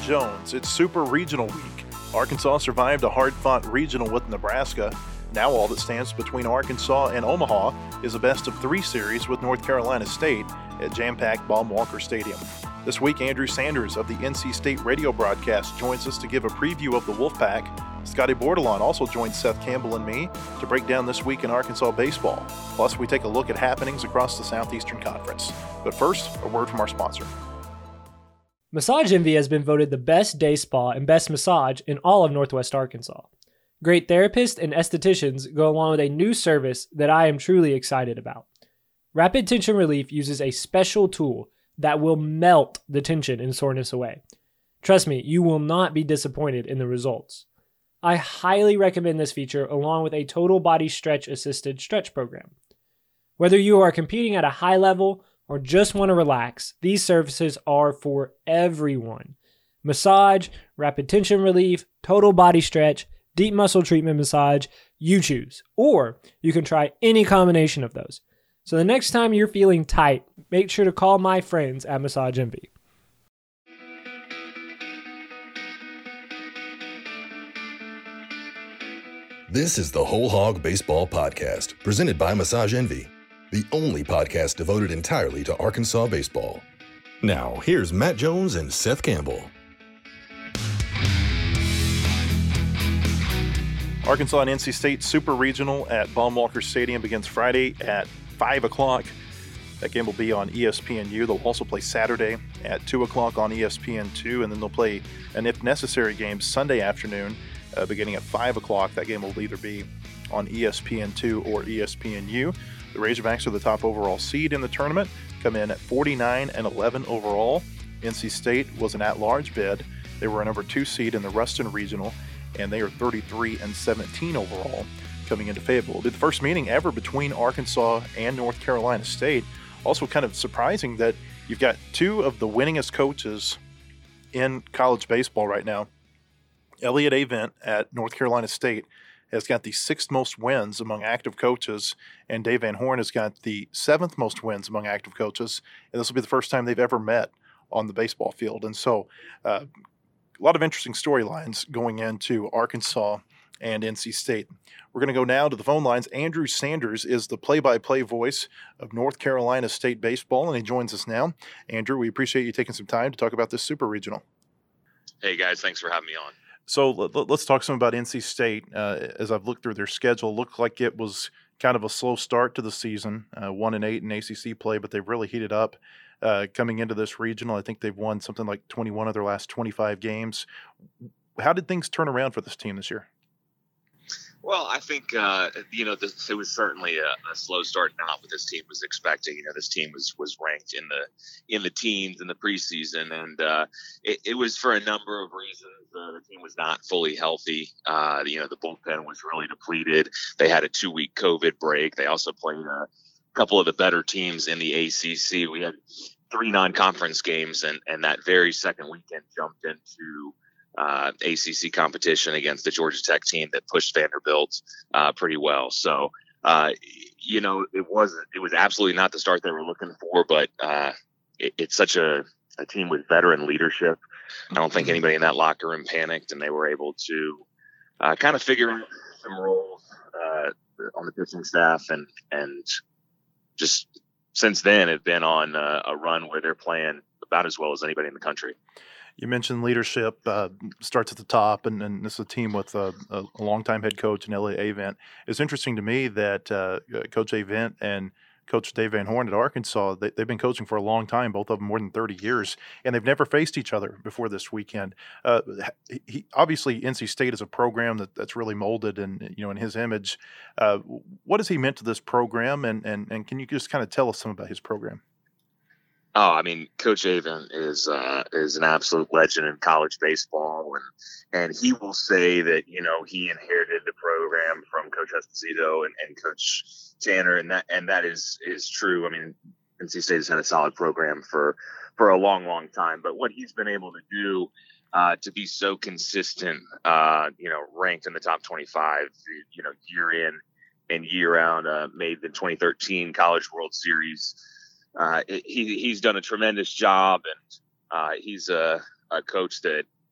Jones. It's Super Regional Week. Arkansas survived a hard-fought regional with Nebraska. Now all that stands between Arkansas and Omaha is a best-of-3 series with North Carolina State at jam-packed Baum-Walker Stadium. This week, Andrew Sanders of the NC State radio broadcast joins us to give a preview of the Wolfpack. Scotty Bordelon also joins Seth Campbell and me to break down this week in Arkansas baseball. Plus, we take a look at happenings across the Southeastern Conference. But first, a word from our sponsor. Massage Envy has been voted the best day spa and best massage in all of Northwest Arkansas. Great therapists and estheticians go along with a new service that I am truly excited about. Rapid Tension Relief uses a special tool that will melt the tension and soreness away. Trust me, you will not be disappointed in the results. I highly recommend this feature along with a total body stretch assisted stretch program. Whether you are competing at a high level or just want to relax, these services are for everyone. Massage, rapid tension relief, total body stretch, deep muscle treatment massage, you choose. Or you can try any combination of those. So the next time you're feeling tight, make sure to call my friends at Massage Envy. This is the Whole Hog Baseball Podcast, presented by Massage Envy, the only podcast devoted entirely to Arkansas baseball. Now, here's Matt Jones and Seth Campbell. Arkansas and NC State Super Regional at Baum-Walker Stadium begins Friday at 5 o'clock. That game will be on ESPNU. They'll also play Saturday at 2 o'clock on ESPN2, and then they'll play an if necessary game Sunday afternoon beginning at 5 o'clock. That game will either be on ESPN2 or ESPNU. The Razorbacks are the top overall seed in the tournament, come in at 49 and 11 overall. NC State was an at-large bid. They were a number 2 seed in the Ruston Regional, and they are 33 and 17 overall coming into Fayetteville. It'll be the first meeting ever between Arkansas and North Carolina State. Also kind of surprising that you've got two of the winningest coaches in college baseball right now. Elliott Avent at North Carolina State has got the 6th most wins among active coaches, and Dave Van Horn has got the 7th most wins among active coaches, and this will be the first time they've ever met on the baseball field. And so a lot of interesting storylines going into Arkansas and NC State. We're going to go now to the phone lines. Andrew Sanders is the play-by-play voice of North Carolina State baseball, and he joins us now. Andrew, we appreciate you taking some time to talk about this Super Regional. Hey, guys. Thanks for having me on. So let's talk some about NC State. As I've looked through their schedule, looked like it was kind of a slow start to the season, 1-8 in ACC play, but they've really heated up coming into this regional. I think they've won something like 21 of their last 25 games. How did things turn around for this team this year? Well, I think, it was certainly a slow start, not what this team was expecting. This team was ranked in the teens in the preseason, and it was for a number of reasons. The team was not fully healthy. The bullpen was really depleted. They had a 2-week COVID break. They also played a couple of the better teams in the ACC. We had 3 non-conference games, and that very second weekend jumped into ACC competition against the Georgia Tech team that pushed Vanderbilt pretty well. So, it was absolutely not the start they were looking for, but it's such a team with veteran leadership. I don't think anybody in that locker room panicked, and they were able to kind of figure out some roles on the pitching staff, and just since then have been on a run where they're playing about as well as anybody in the country. You mentioned leadership starts at the top, and this is a team with a longtime head coach in Elliott Avent. It's interesting to me that Coach Avent and Coach Dave Van Horn at Arkansas, they've been coaching for a long time, both of them more than 30 years, and they've never faced each other before this weekend. Obviously, NC State is a program that's really molded in his image. What has he meant to this program, and can you just kind of tell us some about his program? Oh, I mean, Coach Avent is an absolute legend in college baseball, and he will say that he inherited the program from Coach Esposito and Coach Tanner, and that is true. I mean, NC State has had a solid program for a long time, but what he's been able to do to be so consistent, ranked in the top 25, year in and year out, made the 2013 College World Series. He's done a tremendous job, and he's a coach that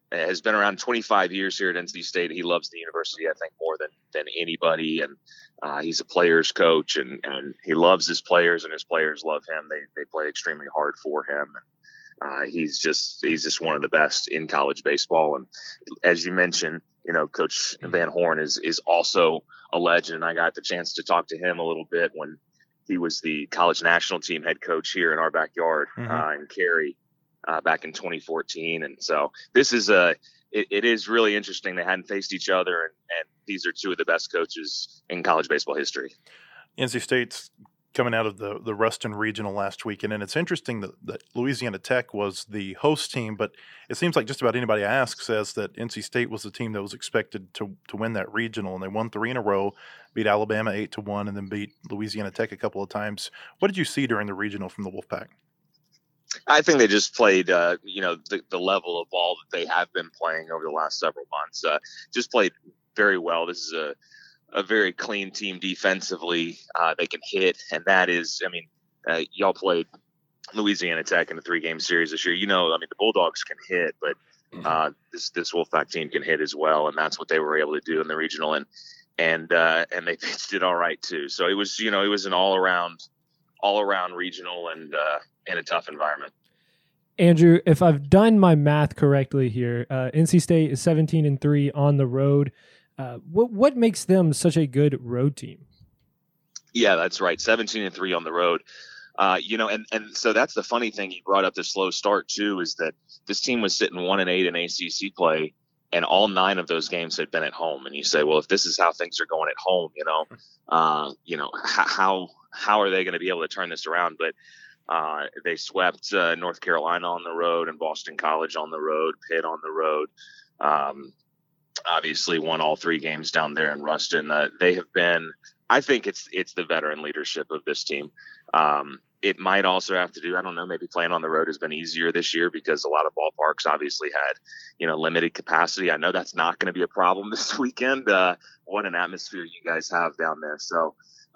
has been around 25 years here at NC State. He loves the university, I think, more than anybody. And he's a player's coach, and he loves his players, and his players love him. They play extremely hard for him. He's just one of the best in college baseball. And as you mentioned, Coach Van Horn is also a legend. I got the chance to talk to him a little bit when he was the college national team head coach here in our backyard in Cary back in 2014. And so this is it is really interesting. They hadn't faced each other, and these are two of the best coaches in college baseball history. NC State's coming out of the Ruston Regional last weekend, and it's interesting that Louisiana Tech was the host team, but it seems like just about anybody I ask says that NC State was the team that was expected to win that regional, and they won 3 in a row, beat Alabama 8-1, and then beat Louisiana Tech a couple of times. What did you see during the regional from the Wolfpack? I think they just played, the level of ball that they have been playing over the last several months. Just played very well. This is a very clean team defensively. They can hit, and that is, y'all played Louisiana Tech in a 3-game series this year. The Bulldogs can hit, but this Wolfpack team can hit as well, and that's what they were able to do in the regional, and they pitched it all right too. So it was an all around regional and a tough environment. Andrew, if I've done my math correctly here, NC State is 17-3 on the road. What makes them such a good road team? Yeah, that's right. 17-3 on the road. And so that's the funny thing. You brought up the slow start too, is that this team was sitting 1-8 in ACC play, and all 9 of those games had been at home. And you say, well, if this is how things are going at home, how are they going to be able to turn this around? But they swept North Carolina on the road and Boston College on the road, Pitt on the road. Obviously won all 3 games down there in Ruston. They have been, I think it's the veteran leadership of this team. It might also have to do, I don't know, maybe playing on the road has been easier this year because a lot of ballparks obviously had, limited capacity. I know that's not going to be a problem this weekend. What an atmosphere you guys have down there. So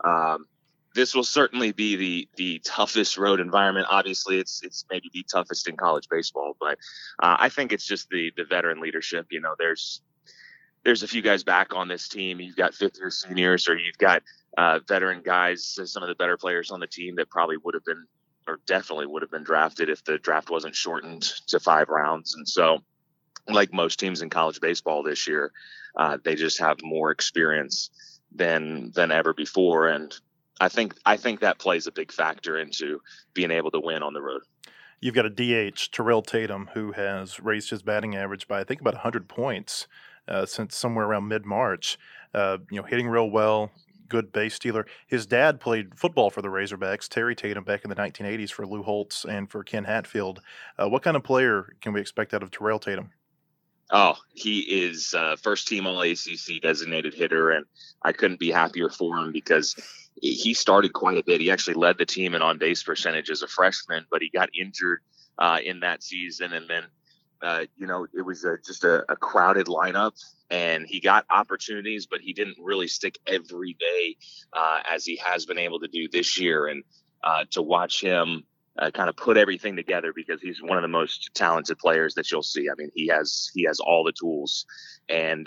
this will certainly be the toughest road environment. Obviously, it's maybe the toughest in college baseball, but I think it's just the veteran leadership. There's a few guys back on this team. You've got 5th-year seniors, or you've got veteran guys, some of the better players on the team that probably would have been, or definitely would have been drafted if the draft wasn't shortened to 5 rounds. And so, like most teams in college baseball this year, they just have more experience than ever before. And I think that plays a big factor into being able to win on the road. You've got a DH, Terrell Tatum, who has raised his batting average by, I think, about 100 points since somewhere around mid-March. Hitting real well, good base stealer. His dad played football for the Razorbacks, Terry Tatum, back in the 1980s for Lou Holtz and for Ken Hatfield. What kind of player can we expect out of Terrell Tatum? Oh, he is first team All-ACC designated hitter, and I couldn't be happier for him because he started quite a bit. He actually led the team in on-base percentage as a freshman, but he got injured in that season, and then it was just a crowded lineup, and he got opportunities, but he didn't really stick every day as he has been able to do this year. And to watch him kind of put everything together, because he's one of the most talented players that you'll see. I mean, he has all the tools, and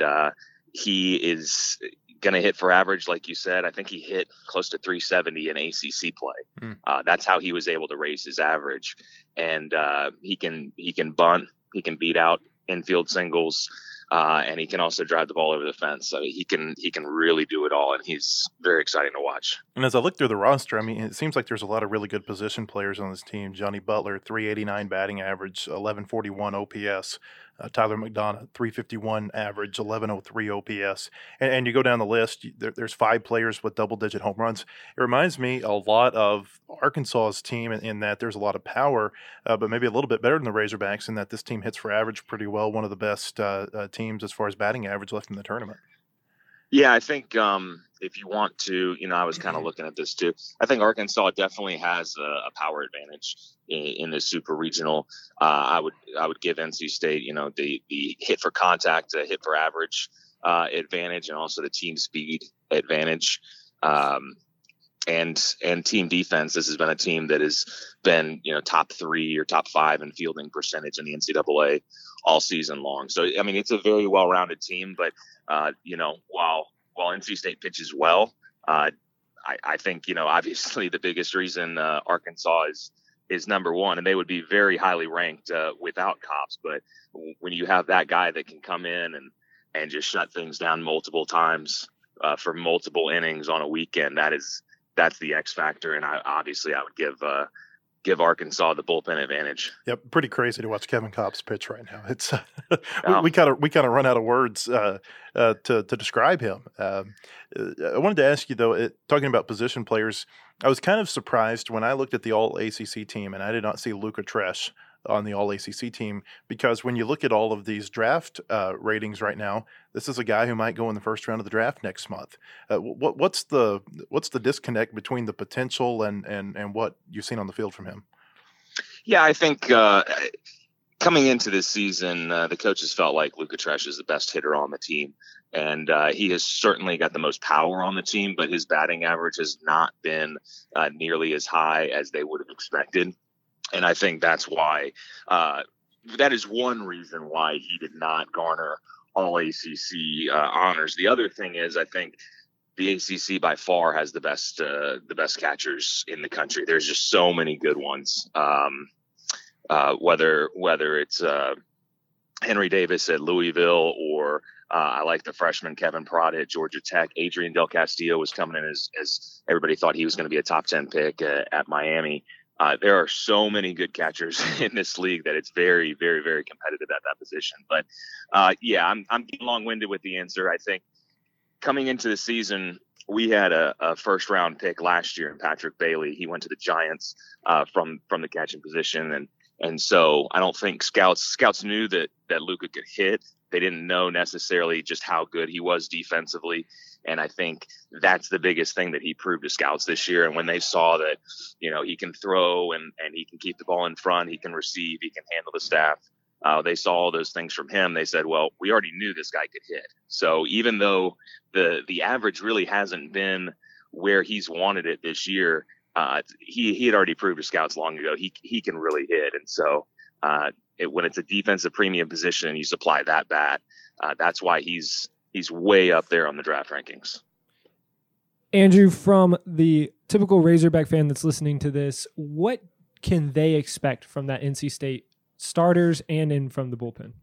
he is going to hit for average, like you said. I think he hit close to 370 in ACC play. That's how he was able to raise his average, and he can bunt. He can beat out infield singles, and he can also drive the ball over the fence. So he can really do it all, and he's very exciting to watch. And as I look through the roster, it seems like there's a lot of really good position players on this team. Johnny Butler, 389 batting average, 1141 OPS. Tyler McDonough, 351 average, 1103 OPS. And you go down the list, there's 5 players with double-digit home runs. It reminds me a lot of Arkansas's team in that there's a lot of power, but maybe a little bit better than the Razorbacks in that this team hits for average pretty well, one of the best teams as far as batting average left in the tournament. Yeah, I think if you want to, I was kind of looking at this too. I think Arkansas definitely has a power advantage in the super regional. I would give NC State, the hit for contact, hit for average advantage, and also the team speed advantage. and team defense. This has been a team that has been, top 3 or top 5 in fielding percentage in the NCAA all season long. So, I mean, it's a very well-rounded team, but, while NC State pitches well, I think, obviously the biggest reason Arkansas is number one, and they would be very highly ranked without Cops. But when you have that guy that can come in and just shut things down multiple times for multiple innings on a weekend, that's the X factor. And I would give Arkansas the bullpen advantage. Yep, pretty crazy to watch Kevin Kopps pitch right now. It's we kind of run out of words to describe him. I wanted to ask you though, talking about position players, I was kind of surprised when I looked at the All ACC team and I did not see Luca Tresh on the All ACC team, because when you look at all of these draft ratings right now, this is a guy who might go in the first round of the draft next month. What's the disconnect between the potential and what you've seen on the field from him? Yeah, I think coming into this season, the coaches felt like Luca Tresh is the best hitter on the team. And he has certainly got the most power on the team, but his batting average has not been nearly as high as they would have expected. And I think that's why that is one reason why he did not garner all ACC honors. The other thing is, I think the ACC by far has the best catchers in the country. There's just so many good ones. Whether it's Henry Davis at Louisville, or I like the freshman Kevin Pratt at Georgia Tech. Adrian Del Castillo was coming in as everybody thought he was going to be a top 10 pick at Miami. There are so many good catchers in this league that it's very, very, very competitive at that position. But I'm getting long-winded with the answer. I think coming into the season, we had a first-round pick last year in Patrick Bailey. He went to the Giants from the catching position, and so I don't think scouts knew that Luca could hit. They didn't know necessarily just how good he was defensively. And I think that's the biggest thing that he proved to scouts this year. And when they saw that, he can throw and he can keep the ball in front, he can receive, he can handle the staff. They saw all those things from him. They said, well, we already knew this guy could hit. So even though the average really hasn't been where he's wanted it this year, he had already proved to scouts long ago he can really hit. And so when it's a defensive premium position and you supply that bat, that's why he's way up there on the draft rankings. Andrew, from the typical Razorback fan that's listening to this, what can they expect from that NC State starters and from the bullpen?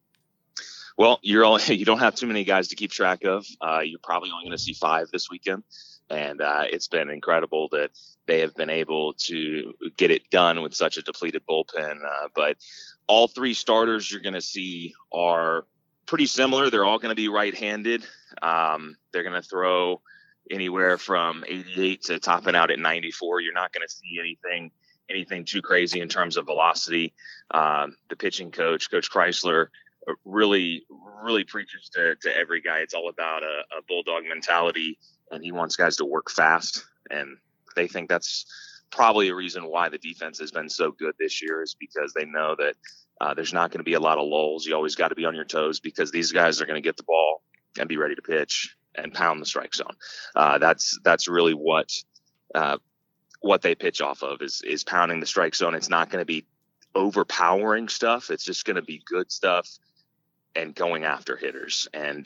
Well, you don't have too many guys to keep track of. You're probably only going to see 5 this weekend. And it's been incredible that they have been able to get it done with such a depleted bullpen. But all 3 starters you're going to see are pretty similar. They're all going to be right-handed. They're going to throw anywhere from 88 to topping out at 94. You're not going to see anything too crazy in terms of velocity. The pitching coach, Coach Chrysler, really, really preaches to every guy. It's all about a bulldog mentality, and he wants guys to work fast. And they think that's probably a reason why the defense has been so good this year, is because they know that there's not going to be a lot of lulls. You always got to be on your toes, because these guys are going to get the ball and be ready to pitch and pound the strike zone. That's really what they pitch off of is pounding the strike zone. It's not going to be overpowering stuff. It's just going to be good stuff and going after hitters.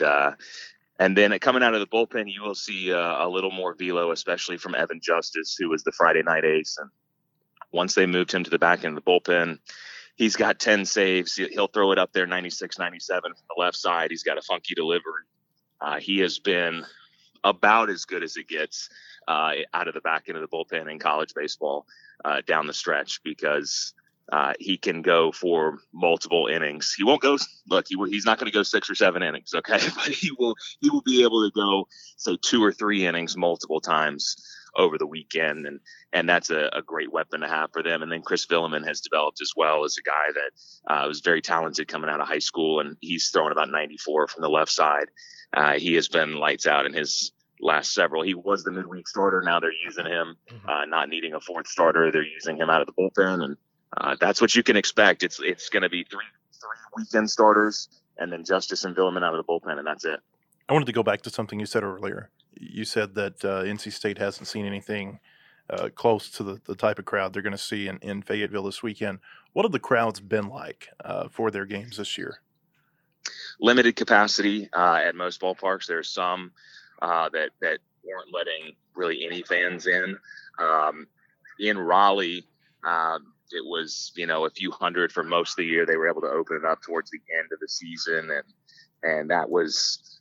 And then coming out of the bullpen, you will see a little more velo, especially from Evan Justice, who was the Friday night ace. And once they moved him to the back end of the bullpen, he's got 10 saves. He'll throw it up there 96, 97 from the left side. He's got a funky delivery. He has been about as good as it gets out of the back end of the bullpen in college baseball down the stretch, because he can go for multiple innings. He won't go. Look, he's not going to go 6 or 7 innings, okay? But he will be able to go, say, 2 or 3 innings multiple times over the weekend, and that's a great weapon to have for them. And then Chris Villeman has developed as well as a guy that was very talented coming out of high school, and he's throwing about 94 from the left side. He has been lights out in his last several. He was the midweek starter. Now they're using him, not needing a 4th starter. They're using him out of the bullpen, and that's what you can expect. It's going to be three weekend starters, and then Justice and Villeman out of the bullpen, and that's it. I wanted to go back to something you said earlier. you said that NC State hasn't seen anything close to the type of crowd they're going to see in Fayetteville this weekend. What have the crowds been like for their games this year? Limited capacity at most ballparks. There's some that weren't letting really any fans in. In Raleigh, it was, a few hundred for most of the year. They were able to open it up towards the end of the season, and that was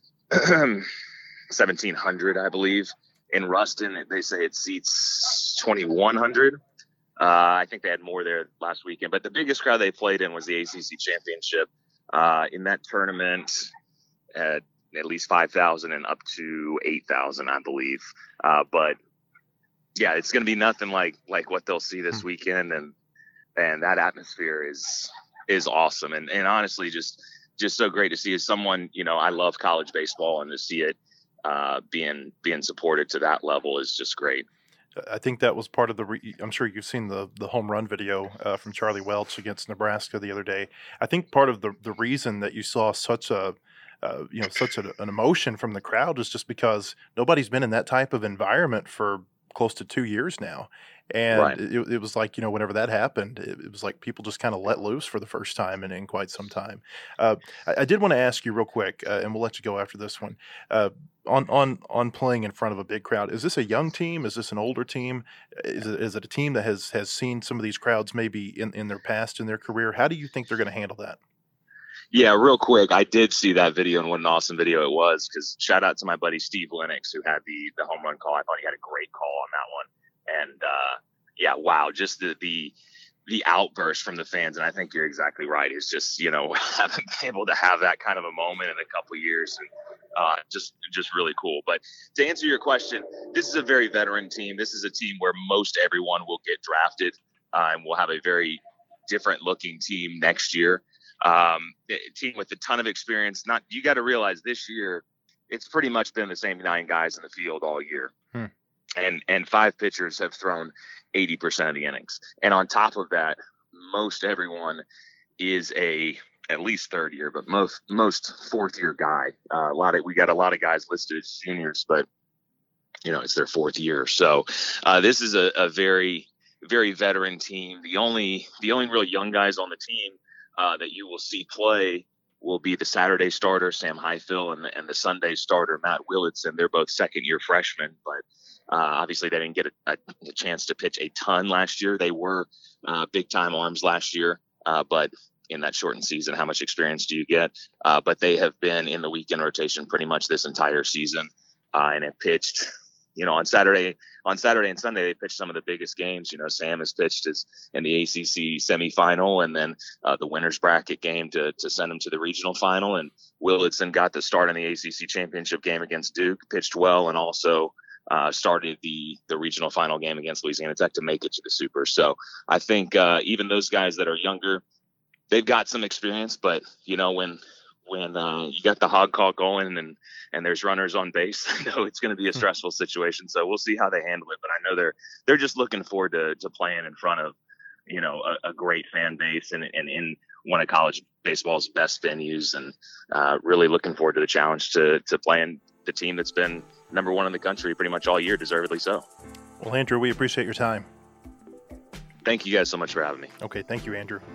1,700, I believe. In Ruston, they say it seats 2,100. I think they had more there last weekend, but the biggest crowd they played in was the ACC championship. In that tournament, at least 5,000 and up to 8,000, I believe. But yeah, it's going to be nothing like what they'll see this weekend, and that atmosphere is awesome, and honestly, just so great to see. As someone, I love college baseball, and to see it being supported to that level is just great. I think that was part of I'm sure you've seen the home run video from Charlie Welch against Nebraska the other day. I think part of the reason that you saw such an emotion from the crowd is just because nobody's been in that type of environment for close to 2 years now. And right. it was like, whenever that happened, it was like people just kind of let loose for the first time in quite some time. I did want to ask you real quick, and we'll let you go after this one, on playing in front of a big crowd. Is this a young team? Is this an older team? Is it a team that has seen some of these crowds maybe in their past, in their career? How do you think they're going to handle that? Yeah, real quick, I did see that video, and what an awesome video it was, because shout out to my buddy Steve Lennox, who had the home run call. I thought he had a great call on that one. And yeah, wow, just the outburst from the fans. And I think you're exactly right. It's just, haven't been able to have that kind of a moment in a couple of years, and just really cool. But to answer your question, this is a very veteran team. This is a team where most everyone will get drafted, and we'll have a very different looking team next year. A team with a ton of experience. You got to realize this year, it's pretty much been the same 9 guys in the field all year. And 5 pitchers have thrown 80% of the innings. And on top of that, most everyone is at least third year, but most fourth year guy. We got a lot of guys listed as juniors, but it's their 4th year. So this is a very, very veteran team. The only real young guys on the team that you will see play will be the Saturday starter, Sam Highfill, and the Sunday starter, Matt Willitson. They're both second-year freshmen, but obviously they didn't get a chance to pitch a ton last year. They were big-time arms last year, but in that shortened season, how much experience do you get? But they have been in the weekend rotation pretty much this entire season, and have pitched – on Saturday and Sunday, they pitched some of the biggest games. Sam has pitched in the ACC semifinal, and then the winner's bracket game to send him to the regional final. And Willitson got the start in the ACC championship game against Duke, pitched well, and also started the regional final game against Louisiana Tech to make it to the Super. So I think even those guys that are younger, they've got some experience, but when you got the hog call going and there's runners on base, I know it's going to be a stressful situation. So we'll see how they handle it. But I know they're just looking forward to playing in front of, a great fan base and in one of college baseball's best venues, and really looking forward to the challenge to playing the team that's been number 1 in the country pretty much all year, deservedly so. Well, Andrew, we appreciate your time. Thank you guys so much for having me. Okay. Thank you, Andrew.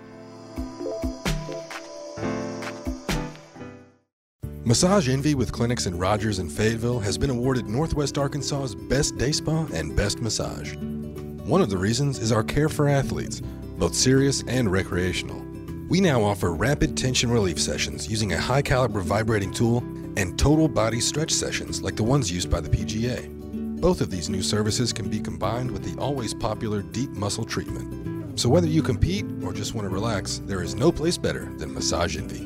Massage Envy with clinics in Rogers and Fayetteville has been awarded Northwest Arkansas's Best Day Spa and Best Massage. One of the reasons is our care for athletes, both serious and recreational. We now offer rapid tension relief sessions using a high-caliber vibrating tool and total body stretch sessions like the ones used by the PGA. Both of these new services can be combined with the always popular deep muscle treatment. So whether you compete or just want to relax, there is no place better than Massage Envy.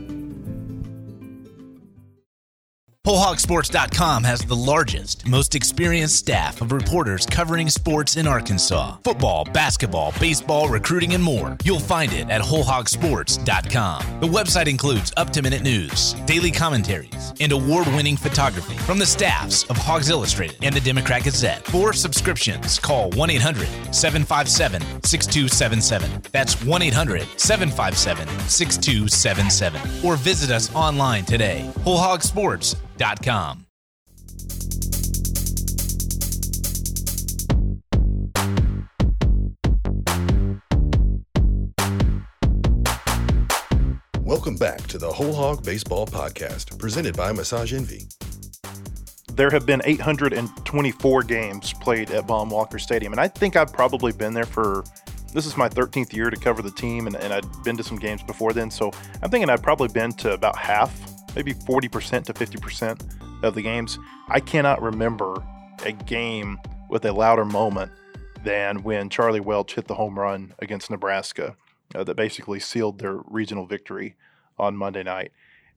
WholeHogSports.com has the largest, most experienced staff of reporters covering sports in Arkansas. Football, basketball, baseball, recruiting, and more. You'll find it at WholeHogSports.com. The website includes up-to-minute news, daily commentaries, and award-winning photography from the staffs of Hogs Illustrated and the Democrat Gazette. For subscriptions, call 1-800-757-6277. That's 1-800-757-6277. Or visit us online today, WholeHogSports.com. Welcome back to the Whole Hog Baseball Podcast, presented by Massage Envy. There have been 824 games played at Baum Walker Stadium, and I think I've probably been there this is my 13th year to cover the team, and I'd been to some games before then, so I'm thinking I've probably been to about half, maybe 40% to 50% of the games. I cannot remember a game with a louder moment than when Charlie Welch hit the home run against Nebraska that basically sealed their regional victory on Monday night.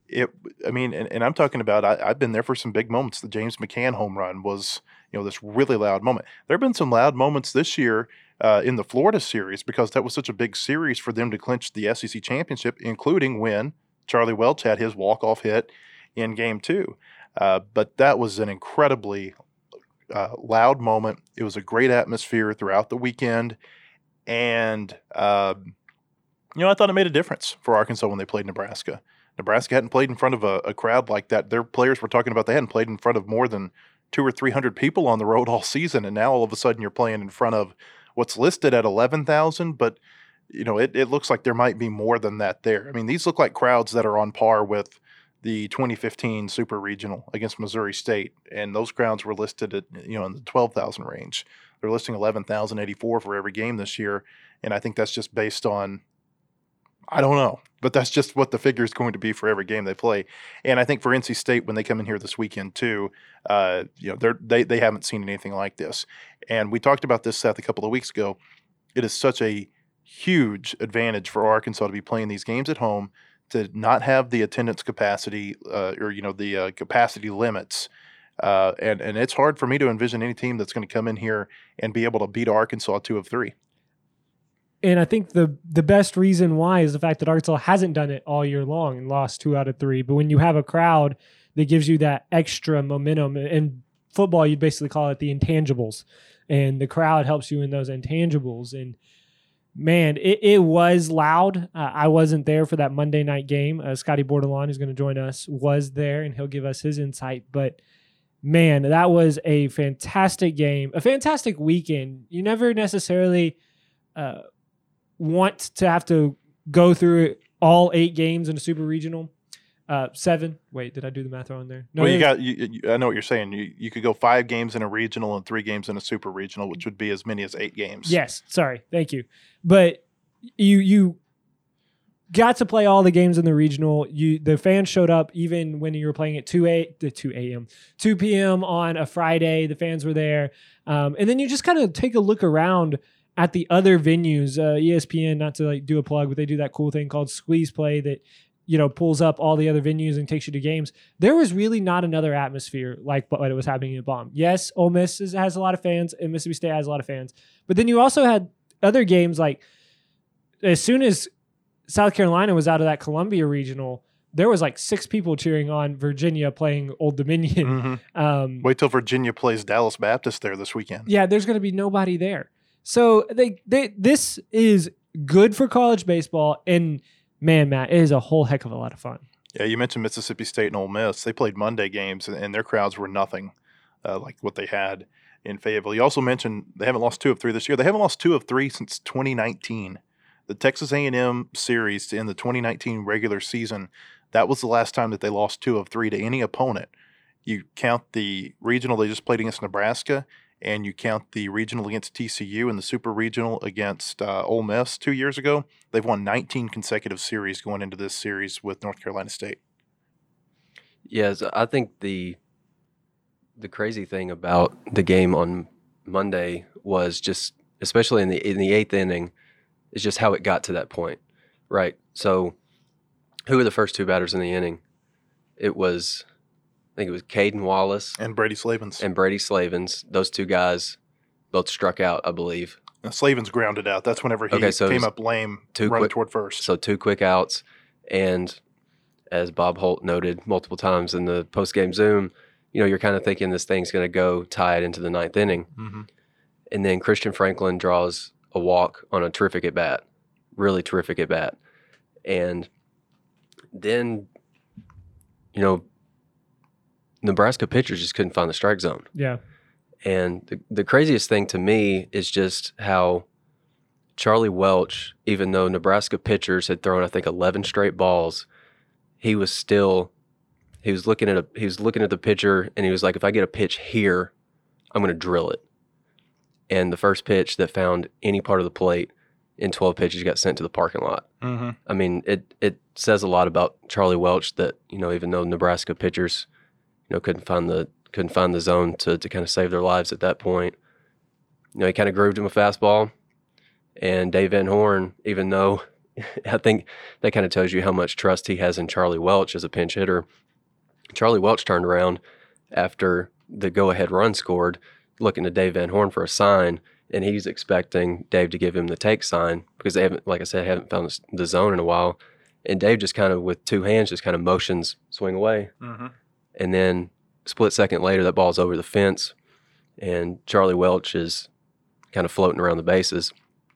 And I'm talking about, I've been there for some big moments. The James McCann home run was, this really loud moment. There have been some loud moments this year in the Florida series because that was such a big series for them to clinch the SEC championship, including when Charlie Welch had his walk-off hit in Game 2. But that was an incredibly loud moment. It was a great atmosphere throughout the weekend. And, I thought it made a difference for Arkansas when they played Nebraska. Nebraska hadn't played in front of a crowd like that. Their players were talking about they hadn't played in front of more than 200 or 300 people on the road all season, and now all of a sudden you're playing in front of what's listed at 11,000, but it looks like there might be more than that there. I mean, these look like crowds that are on par with the 2015 Super Regional against Missouri State, and those crowds were listed at in the 12,000 range. They're listing 11,084 for every game this year, and I think that's just based on, I don't know, but that's just what the figure is going to be for every game they play. And I think for NC State, when they come in here this weekend too, they haven't seen anything like this. And we talked about this, Seth, a couple of weeks ago. It is such a huge advantage for Arkansas to be playing these games at home, to not have the attendance capacity the capacity limits. And it's hard for me to envision any team that's going to come in here and be able to beat Arkansas 2 of 3. And I think the best reason why is the fact that Arkansas hasn't done it all year long and lost 2 out of 3. But when you have a crowd that gives you that extra momentum, in football, you'd basically call it the intangibles. And the crowd helps you in those intangibles. And man, it was loud. I wasn't there for that Monday night game. Scotty Bordelon, who's going to join us, was there, and he'll give us his insight. But man, that was a fantastic game, a fantastic weekend. You never necessarily want to have to go through all 8 games in a super regional. 7. Wait, did I do the math wrong there? No, well, I know what you're saying. You could go 5 games in a regional and 3 games in a super regional, which would be as many as 8 games. Yes, sorry, thank you. But you got to play all the games in the regional. The fans showed up even when you were playing at 2 p.m. on a Friday. The fans were there, and then you just kind of take a look around at the other venues. ESPN, not to do a plug, but they do that cool thing called Squeeze Play that pulls up all the other venues and takes you to games. There was really not another atmosphere like what was happening at Baum. Yes, Ole Miss has a lot of fans, and Mississippi State has a lot of fans, but then you also had other games like as soon as South Carolina was out of that Columbia regional, there was like 6 people cheering on Virginia playing Old Dominion. Mm-hmm. Wait till Virginia plays Dallas Baptist there this weekend. Yeah, there's going to be nobody there. So this is good for college baseball, and man, Matt, it is a whole heck of a lot of fun. Yeah, you mentioned Mississippi State and Ole Miss. They played Monday games, and their crowds were nothing like what they had in Fayetteville. You also mentioned they haven't lost 2 of 3 this year. They haven't lost 2 of 3 since 2019. The Texas A&M series in the 2019 regular season, that was the last time that they lost 2 of 3 to any opponent. You count the regional they just played against Nebraska, and you count the regional against TCU and the super regional against Ole Miss 2 years ago, they've won 19 consecutive series going into this series with North Carolina State. Yes, I think the crazy thing about the game on Monday was just, especially in the 8th inning, is just how it got to that point, right? So who were the first 2 batters in the inning? I think it was Caden Wallace. And Brady Slavens. Those 2 guys both struck out, I believe. And Slavens grounded out. That's whenever he came up lame, running toward first. So 2 quick outs. And as Bob Holt noted multiple times in the post-game Zoom, you're kind of thinking this thing's going to go tie it into the 9th inning. Mm-hmm. And then Christian Franklin draws a walk on a terrific at-bat, really terrific at-bat. And then, Nebraska pitchers just couldn't find the strike zone. Yeah. And the craziest thing to me is just how Charlie Welch, even though Nebraska pitchers had thrown, I think, 11 straight balls, he was looking at the pitcher, and he was like, if I get a pitch here, I'm going to drill it. And the first pitch that found any part of the plate in 12 pitches got sent to the parking lot. Mm-hmm. I mean, it says a lot about Charlie Welch that, even though Nebraska pitchers, couldn't find the zone to kind of save their lives at that point, he kind of grooved him a fastball. And Dave Van Horn, even though I think that kind of tells you how much trust he has in Charlie Welch as a pinch hitter, Charlie Welch turned around after the go-ahead run scored, looking to Dave Van Horn for a sign, and he's expecting Dave to give him the take sign because they haven't, like I said, haven't found the zone in a while. And Dave just kind of, with two hands, just kind of motions swing away. Mm-hmm. And then split second later, that ball's over the fence, and Charlie Welch is kind of floating around the bases.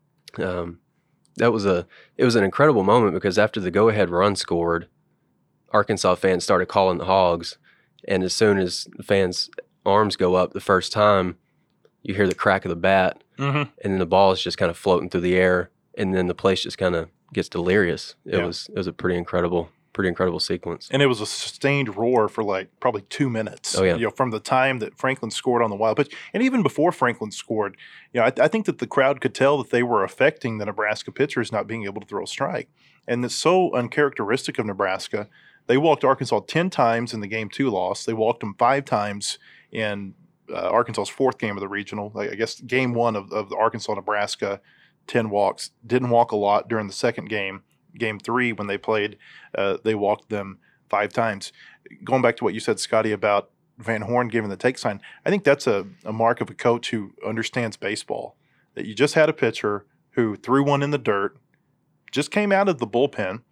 It was an incredible moment because after the go-ahead run scored, Arkansas fans started calling the Hogs, and as soon as the fans' arms go up the first time, you hear the crack of the bat, and then the ball is just kind of floating through the air, and then the place just kind of gets delirious. It was a pretty incredible sequence. And it was a sustained roar for like probably 2 minutes. Oh, yeah. From the time that Franklin scored on the wild pitch, and even before Franklin scored, I think that the crowd could tell that they were affecting the Nebraska pitchers not being able to throw a strike. And it's so uncharacteristic of Nebraska. They walked Arkansas 10 times in the Game 2 loss. They walked them 5 times in Arkansas's 4th game of the regional. I guess Game 1 of the Arkansas-Nebraska, 10 walks. Didn't walk a lot during the second game. Game 3, when they played, they walked them 5 times. Going back to what you said, Scotty, about Van Horn giving the take sign, I think that's a mark of a coach who understands baseball. That you just had a pitcher who threw one in the dirt, just came out of the bullpen.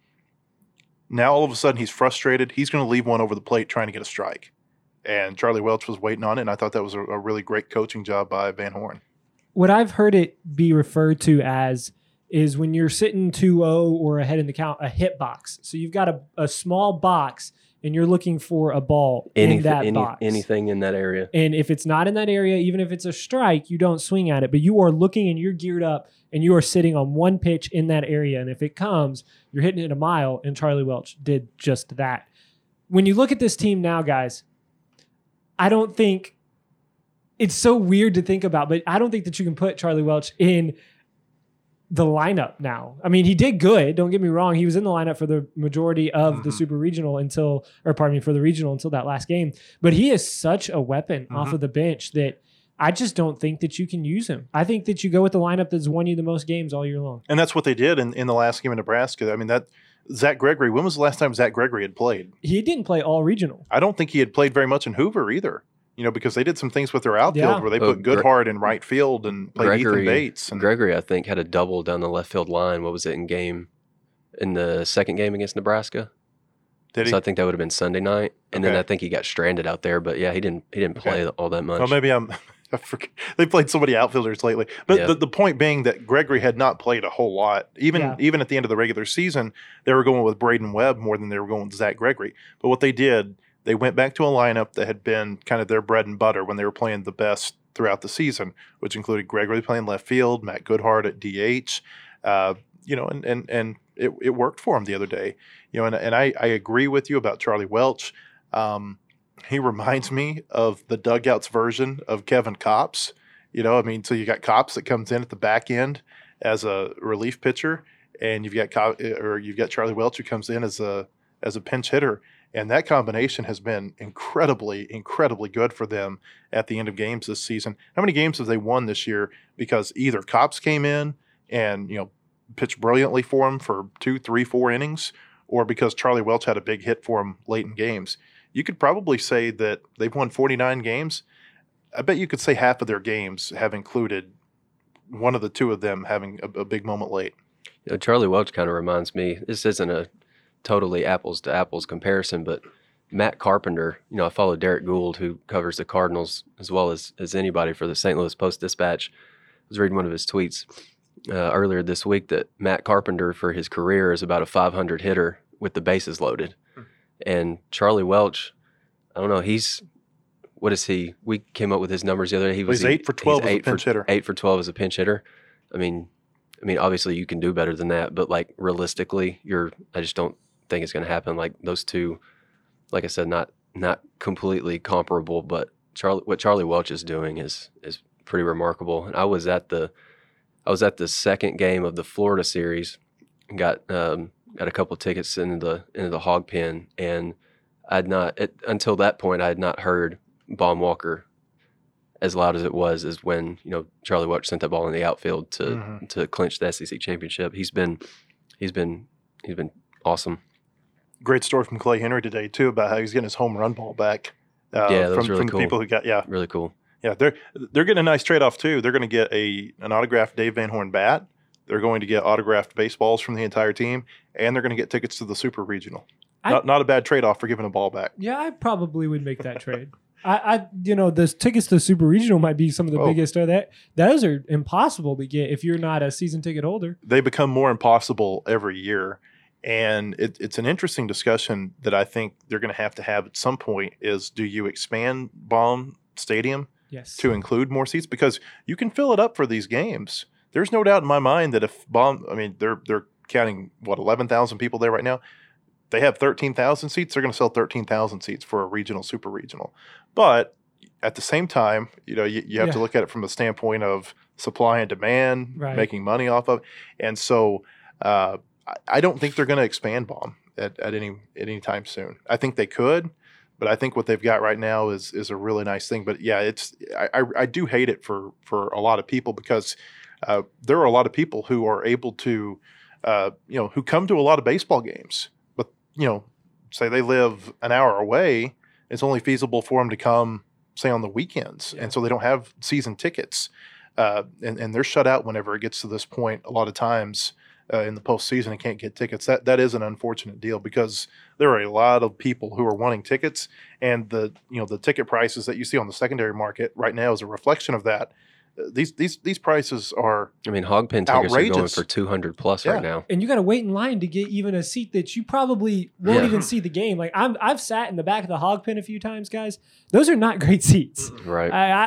Now all of a sudden he's frustrated. He's going to leave one over the plate trying to get a strike. And Charlie Welch was waiting on it, and I thought that was a really great coaching job by Van Horn. What I've heard it be referred to as is when you're sitting 2-0 or ahead in the count, a hit box. So you've got a small box, and you're looking for a ball in that box. Anything in that area. And if it's not in that area, even if it's a strike, you don't swing at it. But you are looking and you're geared up, and you are sitting on one pitch in that area. And if it comes, you're hitting it a mile, and Charlie Welch did just that. When you look at this team now, guys, I don't think – it's so weird to think about, but I don't think that you can put Charlie Welch in – the lineup now. I mean, he did good. Don't get me wrong. He was in the lineup for the majority of the Super Regional for the regional until that last game. But he is such a weapon off of the bench that I just don't think that you can use him. I think that you go with the lineup that's won you the most games all year long. And that's what they did in the last game in Nebraska. I mean, that Zach Gregory, when was the last time Zach Gregory had played? He didn't play all regional. I don't think he had played very much in Hoover either. Because they did some things with their outfield where they put Goodhart in right field and played Ethan Bates. And Gregory, I think, had a double down the left field line. What was it in the second game against Nebraska? Did he? So I think that would have been Sunday night. And then I think he got stranded out there. But yeah, he didn't play all that much. Well, maybe I forget. They played so many outfielders lately. But the point being that Gregory had not played a whole lot. Even at the end of the regular season, they were going with Braden Webb more than they were going with Zach Gregory. But what they did, they went back to a lineup that had been kind of their bread and butter when they were playing the best throughout the season, which included Gregory playing left field, Matt Goodhart at DH, and it worked for him the other day. And I agree with you about Charlie Welch. He reminds me of the dugouts version of Kevin Kopps. So you got Kopps that comes in at the back end as a relief pitcher, and you've got Charlie Welch who comes in as a pinch hitter. And that combination has been incredibly, incredibly good for them at the end of games this season. How many games have they won this year because either Kopps came in and, pitched brilliantly for them for 2, 3, 4 innings, or because Charlie Welch had a big hit for them late in games? You could probably say that they've won 49 games. I bet you could say half of their games have included one of the two of them having a big moment late. Charlie Welch kind of reminds me, this isn't a totally apples to apples comparison, but Matt Carpenter, I follow Derek Gould, who covers the Cardinals as well as anybody for the St. Louis Post-Dispatch. I was reading one of his tweets earlier this week that Matt Carpenter for his career is about a 500 hitter with the bases loaded. And Charlie Welch, I don't know, what is he? We came up with his numbers the other day. He's 8 for 12 as a pinch hitter. 8 for 12 as a pinch hitter. I mean, obviously you can do better than that, but like realistically, think is going to happen. Like those two, like I said, not completely comparable, but what Charlie Welch is doing is pretty remarkable. And I was at the second game of the Florida series, and got a couple of tickets into the Hog Pen, and until that point I had not heard Baum Walker as loud as it was as when Charlie Welch sent that ball in the outfield to clinch the SEC championship. He's been awesome. Great story from Clay Henry today too about how he's getting his home run ball back. That was really from cool. The people who got really cool. Yeah, they're getting a nice trade off too. They're going to get an autographed Dave Van Horn bat. They're going to get autographed baseballs from the entire team, and they're going to get tickets to the Super Regional. Not a bad trade off for giving a ball back. Yeah, I probably would make that trade. The tickets to Super Regional might be some of the biggest. Those are impossible to get if you're not a season ticket holder. They become more impossible every year, and it's an interesting discussion that I think they're going to have at some point. Is do you expand Baum Stadium to include more seats, because you can fill it up for these games? There's no doubt in my mind that if Baum, they're counting 11,000 people there right now. They have 13,000 seats. They're going to sell 13,000 seats for a regional, super regional. But at the same time, you have to look at it from the standpoint of supply and demand, making money off of. And so I don't think they're going to expand Baum at any time soon. I think they could, but I think what they've got right now is a really nice thing. But yeah, I do hate it for a lot of people, because there are a lot of people who are able to, who come to a lot of baseball games, but say they live an hour away. It's only feasible for them to come, say, on the weekends, and so they don't have season tickets, and they're shut out whenever it gets to this point. A lot of times in the postseason, and can't get tickets. That is an unfortunate deal, because there are a lot of people who are wanting tickets, and the ticket prices that you see on the secondary market right now is a reflection of that. These prices are Hog Pen tickets are going for $200+ right now, and you got to wait in line to get even a seat that you probably won't even see the game. Like I've sat in the back of the Hog Pen a few times, guys. Those are not great seats, right?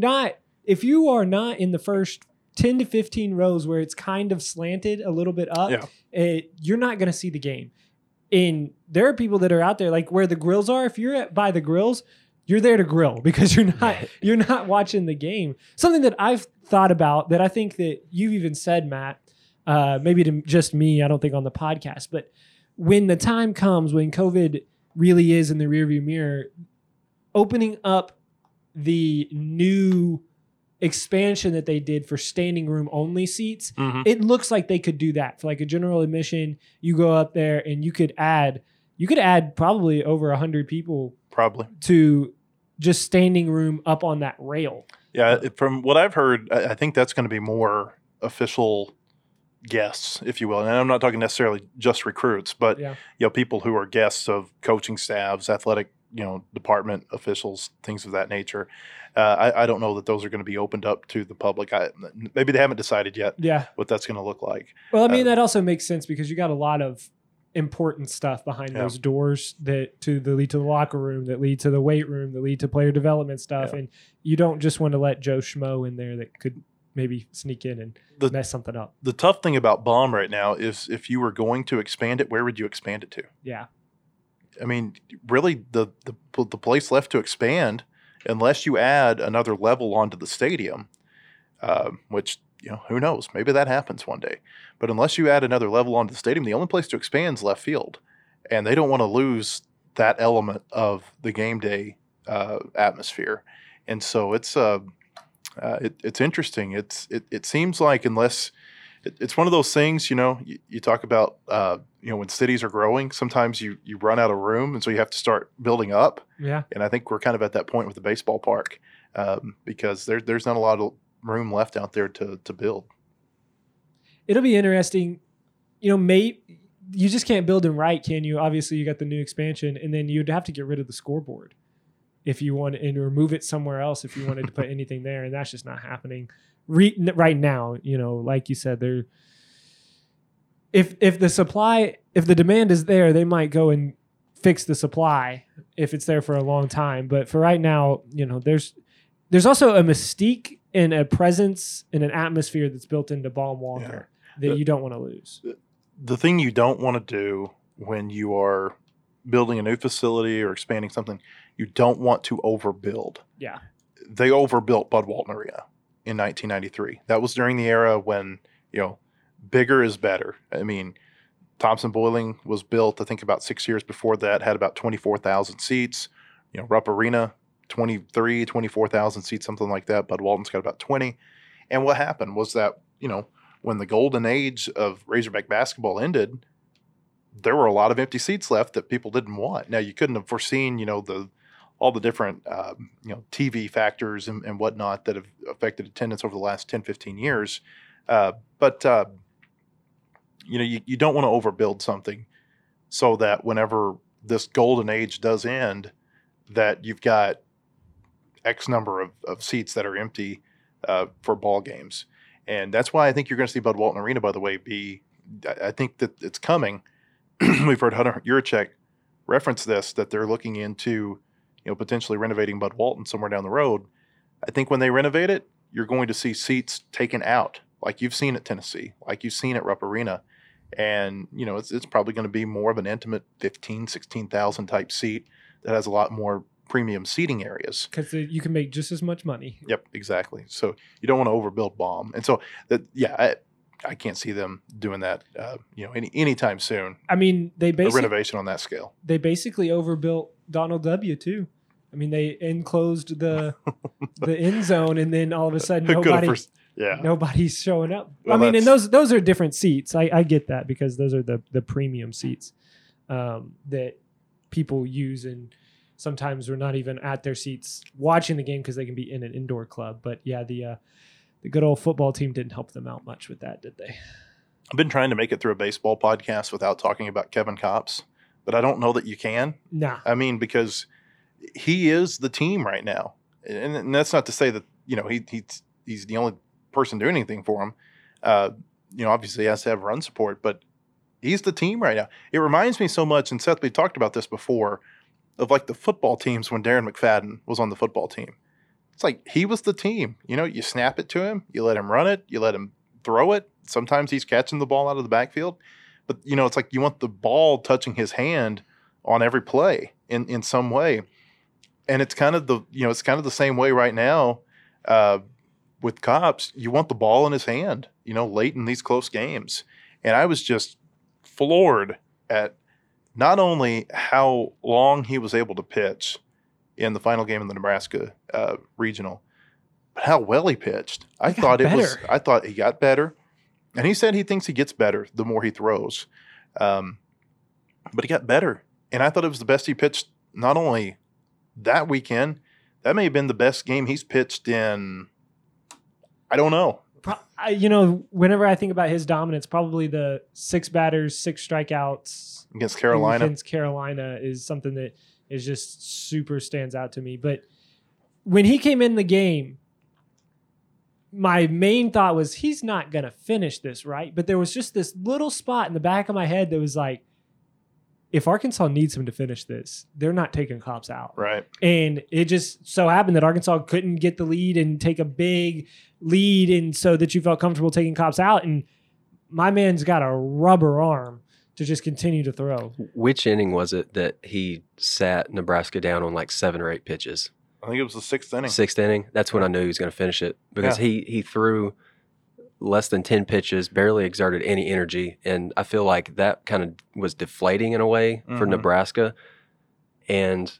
If you are not in the first 10 to 15 rows where it's kind of slanted a little bit up, you're not going to see the game. And there are people that are out there, like where the grills are. If you're by the grills, you're there to grill, because you're not watching the game. Something that I've thought about, that I think that you've even said, Matt, maybe to just me, I don't think on the podcast, but when the time comes when COVID really is in the rearview mirror, opening up the new expansion that they did for standing room only seats, it looks like they could do that for like a general admission. You go up there and you could add probably over 100 people to just standing room up on that rail. Yeah, from what I've heard, I think that's going to be more official guests, if you will. And I'm not talking necessarily just recruits, but people who are guests of coaching staffs, athletic department officials, things of that nature. I don't know that those are going to be opened up to the public. Maybe they haven't decided yet what that's going to look like. Well, that also makes sense, because you got a lot of important stuff behind those doors that lead to the locker room, that lead to the weight room, that lead to player development stuff. And you don't just want to let Joe Schmo in there that could maybe sneak in and mess something up. The tough thing about Baum right now is, if you were going to expand it, where would you expand it to? Yeah. Really the place left to expand, unless you add another level onto the stadium, which, who knows? Maybe that happens one day. But unless you add another level onto the stadium, the only place to expand is left field. And they don't want to lose that element of the game day atmosphere. And so it's interesting. It seems like, unless it's one of those things, you talk about, when cities are growing, sometimes you run out of room, and so you have to start building up. Yeah. And I think we're kind of at that point with the baseball park, because there's not a lot of room left out there to build. It'll be interesting. You just can't build them right, can you? Obviously, you got the new expansion, and then you'd have to get rid of the scoreboard if you want, and remove it somewhere else if you wanted to put anything there, and that's just not happening right now. Like you said, if the demand is there, they might go and fix the supply if it's there for a long time. But for right now, there's also a mystique and a presence and an atmosphere that's built into Baum Walker that you don't want to lose. The thing you don't want to do when you are building a new facility or expanding something, you don't want to overbuild. Yeah. They overbuilt Bud Walton Arena in 1993. That was during the era when, bigger is better. I mean, Thompson Boiling was built, I think, about 6 years before that, had about 24,000 seats. Rupp Arena, 24,000 seats, something like that. Bud Walton's got about 20. And what happened was that, when the golden age of Razorback basketball ended, there were a lot of empty seats left that people didn't want. Now, you couldn't have foreseen, all the different, TV factors and whatnot that have affected attendance over the last 10, 15 years. But you don't want to overbuild something so that whenever this golden age does end, that you've got X number of seats that are empty for ball games. And that's why I think you're going to see Bud Walton Arena, by the way, I think that it's coming. We've heard Hunter Yurachek reference this, that they're looking into, potentially renovating Bud Walton somewhere down the road. I think when they renovate it, you're going to see seats taken out, like you've seen at Tennessee, like you've seen at Rupp Arena. And, it's probably going to be more of an intimate 15, 16,000 type seat that has a lot more premium seating areas. Because you can make just as much money. Yep, exactly. So you don't want to overbuild Baum. And so, I can't see them doing that, anytime soon. I mean, a renovation on that scale. They basically overbuilt Donald W. too. I mean, they enclosed the end zone, and then all of a sudden nobody's showing up. Well, I mean, and those are different seats. I get that, because those are the premium seats that people use, and sometimes we're not even at their seats watching the game because they can be in an indoor club. But yeah, the good old football team didn't help them out much with that, did they? I've been trying to make it through a baseball podcast without talking about Kevin Kopps, but I don't know that you can. Nah. I mean, because he is the team right now. And that's not to say that, he's the only person doing anything for him. Obviously he has to have run support, but he's the team right now. It reminds me so much, and Seth, we talked about this before, of like the football teams when Darren McFadden was on the football team. It's like he was the team. You snap it to him, you let him run it, you let him throw it. Sometimes he's catching the ball out of the backfield. But, it's like you want the ball touching his hand on every play in some way. And it's kind of the same way right now with Kopps. You want the ball in his hand, late in these close games. And I was just floored at not only how long he was able to pitch in the final game in the Nebraska regional, but how well he pitched. I thought he got better. And he said he thinks he gets better the more he throws. But he got better. And I thought it was the best he pitched not only that weekend, that may have been the best game he's pitched in, I don't know. Whenever I think about his dominance, probably the 6 batters, 6 strikeouts against Carolina is something that is just super stands out to me. But when he came in the game, my main thought was he's not going to finish this, right? But there was just this little spot in the back of my head that was like, if Arkansas needs him to finish this, they're not taking Kopps out. Right. And it just so happened that Arkansas couldn't get the lead and take a big lead, and so that you felt comfortable taking Kopps out. And my man's got a rubber arm to just continue to throw. Which inning was it that he sat Nebraska down on like 7 or 8 pitches? I think it was the 6th inning. 6th inning. That's when I knew he was going to finish it, because he threw less than 10 pitches, barely exerted any energy, and I feel like that kind of was deflating in a way for Nebraska. And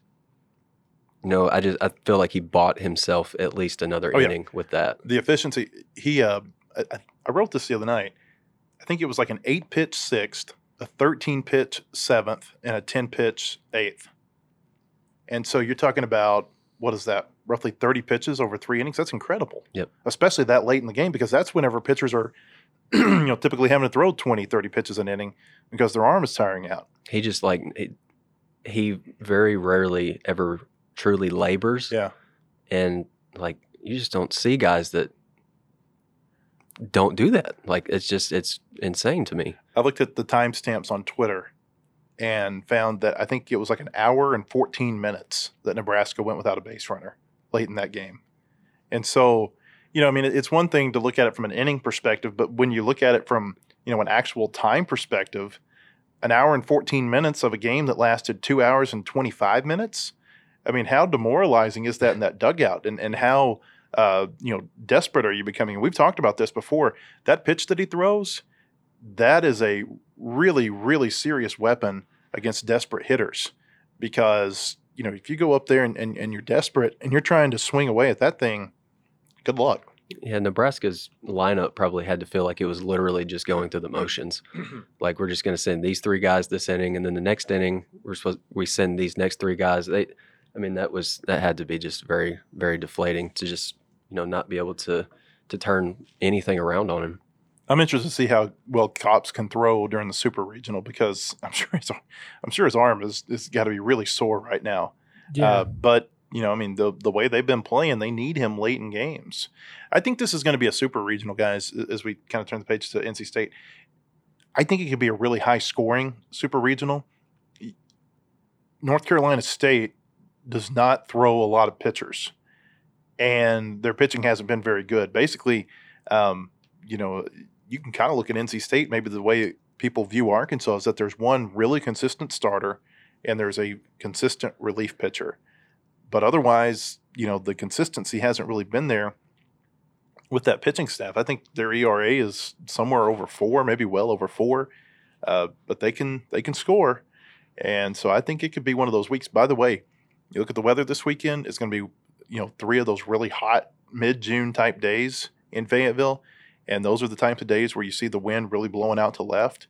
I feel like he bought himself at least another inning with that. The efficiency. I wrote this the other night. I think it was like an 8-pitch 6th, a 13-pitch 7th, and a 10-pitch 8th. And so you're talking about, what is that, roughly 30 pitches over 3 innings? That's incredible. Yep. Especially that late in the game, because that's whenever pitchers are typically having to throw 20, 30 pitches an inning because their arm is tiring out. He just he very rarely ever truly labors. Yeah. And you just don't see guys that don't do that. It's insane to me. I looked at the timestamps on Twitter and found that I think it was like an hour and 14 minutes that Nebraska went without a base runner late in that game. And so, it's one thing to look at it from an inning perspective, but when you look at it from, an actual time perspective, an hour and 14 minutes of a game that lasted 2 hours and 25 minutes. I mean, how demoralizing is that in that dugout, and how desperate are you becoming? We've talked about this before. That pitch that he throws, that is a really, really serious weapon against desperate hitters, because if you go up there and you're desperate and you're trying to swing away at that thing, good luck. Yeah, Nebraska's lineup probably had to feel like it was literally just going through the motions. Like, we're just going to send these 3 guys this inning, and then the next inning we send these next 3 guys. That had to be just very, very deflating to just not be able to turn anything around on him. I'm interested to see how well Kops can throw during the Super Regional, because I'm sure his arm is got to be really sore right now. Yeah. But the way they've been playing, they need him late in games. I think this is going to be a Super Regional, guys, as we kind of turn the page to NC State. I think it could be a really high-scoring Super Regional. North Carolina State does not throw a lot of pitchers, and their pitching hasn't been very good. Basically, you can kind of look at NC State, maybe the way people view Arkansas is that there's one really consistent starter and there's a consistent relief pitcher. But otherwise, the consistency hasn't really been there with that pitching staff. I think their ERA is somewhere over 4, maybe well over 4, but they can score. And so I think it could be one of those weeks. By the way, you look at the weather this weekend, it's going to be 3 of those really hot mid-June type days in Fayetteville. And those are the types of days where you see the wind really blowing out to left.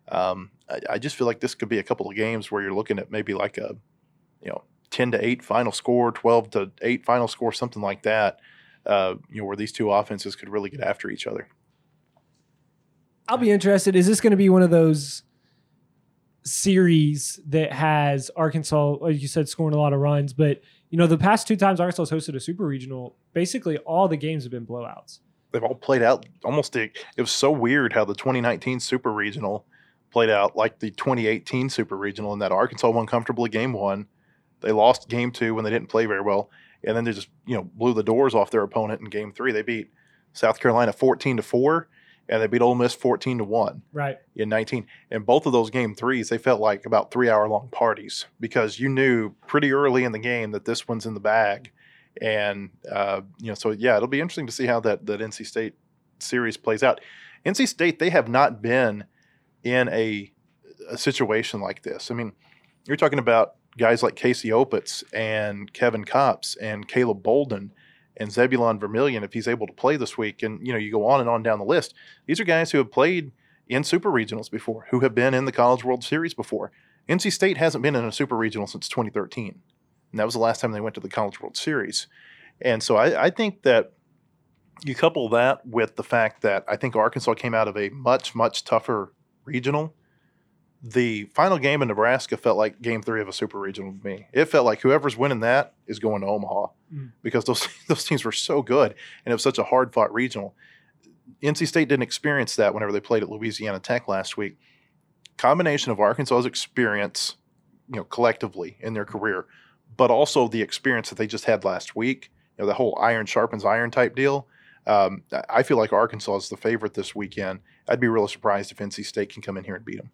I just feel like this could be a couple of games where you're looking at maybe like a 10-8 final score, 12-8 final score, something like that, where these two offenses could really get after each other. I'll be interested. Is this going to be one of those series that has Arkansas, like you said, scoring a lot of runs? But, the past 2 times Arkansas has hosted a Super Regional, basically all the games have been blowouts. They've all played out almost. It was so weird how the 2019 Super Regional played out like the 2018 Super Regional, and that Arkansas won comfortably game 1. They lost game 2 when they didn't play very well, and then they just blew the doors off their opponent in game 3. They beat South Carolina 14-4, and they beat Ole Miss 14-1. Right. In 19. And both of those game 3s, they felt like about 3-hour-long parties, because you knew pretty early in the game that this one's in the bag. And, so, yeah, it'll be interesting to see how that NC State series plays out. NC State, they have not been in a situation like this. I mean, you're talking about guys like Casey Opitz and Kevin Kops and Caleb Bolden and Zebulon Vermillion, if he's able to play this week. And, you go on and on down the list. These are guys who have played in Super Regionals before, who have been in the College World Series before. NC State hasn't been in a Super Regional since 2013. And that was the last time they went to the College World Series. And so I think that you couple that with the fact that I think Arkansas came out of a much, much tougher regional. The final game in Nebraska felt like game 3 of a Super Regional to me. It felt like whoever's winning that is going to Omaha, because those teams were so good, and it was such a hard-fought regional. NC State didn't experience that whenever they played at Louisiana Tech last week. Combination of Arkansas's experience, collectively in their career, but also the experience that they just had last week, the whole iron sharpens iron type deal. I feel like Arkansas is the favorite this weekend. I'd be really surprised if NC State can come in here and beat them.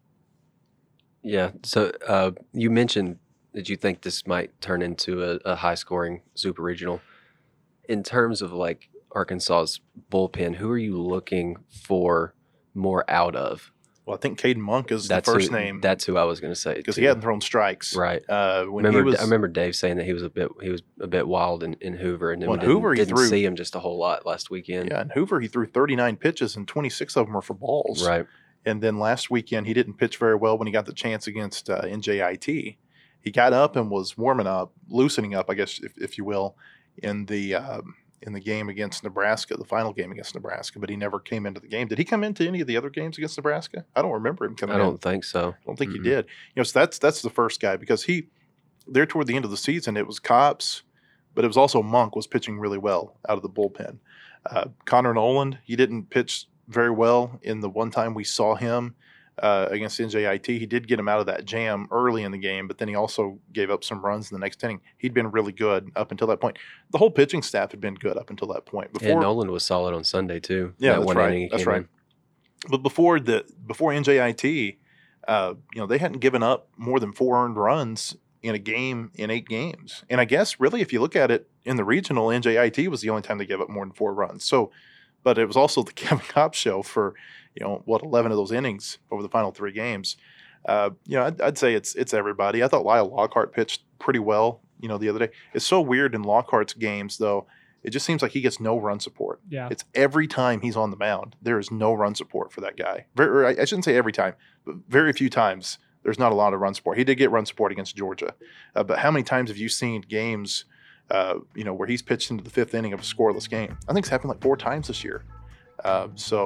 Yeah. So you mentioned that you think this might turn into a high-scoring Super Regional. In terms of like Arkansas's bullpen, who are you looking for more out of? Well, I think Caden Monk is the first name. That's who I was going to say, because he hadn't thrown strikes. Right. I remember Dave saying that he was a bit wild in Hoover, and then didn't see him just a whole lot last weekend. Yeah, in Hoover he threw 39 pitches and 26 of them were for balls. Right. And then last weekend he didn't pitch very well when he got the chance against NJIT. He got up and was warming up, loosening up, I guess, if you will, in the game against Nebraska, the final game against Nebraska, but he never came into the game. Did he come into any of the other games against Nebraska? I don't remember him coming in. I don't think so. I don't think he did. So that's the first guy, because there toward the end of the season, it was Kops, but it was also Monk was pitching really well out of the bullpen. Connor Noland, he didn't pitch very well in the one time we saw him against NJIT. He did get him out of that jam early in the game, but then he also gave up some runs in the next inning. He'd been really good up until that point. The whole pitching staff had been good up until that point. And Noland was solid on Sunday too. Yeah, that's right. That's right. But before NJIT, They hadn't given up more than 4 earned runs in a game in 8 games. And I guess really, if you look at it in the regional, NJIT was the only time they gave up more than 4 runs. So, but it was also the Kevin Kopp show for, 11 of those innings over the final 3 games. I'd say it's everybody. I thought Lyle Lockhart pitched pretty well, the other day. It's so weird in Lockhart's games, though. It just seems like he gets no run support. Yeah. It's every time he's on the mound, there is no run support for that guy. I shouldn't say every time, but very few times there's not a lot of run support. He did get run support against Georgia. But how many times have you seen games, where he's pitched into the 5th inning of a scoreless game? I think it's happened like 4 times this year. I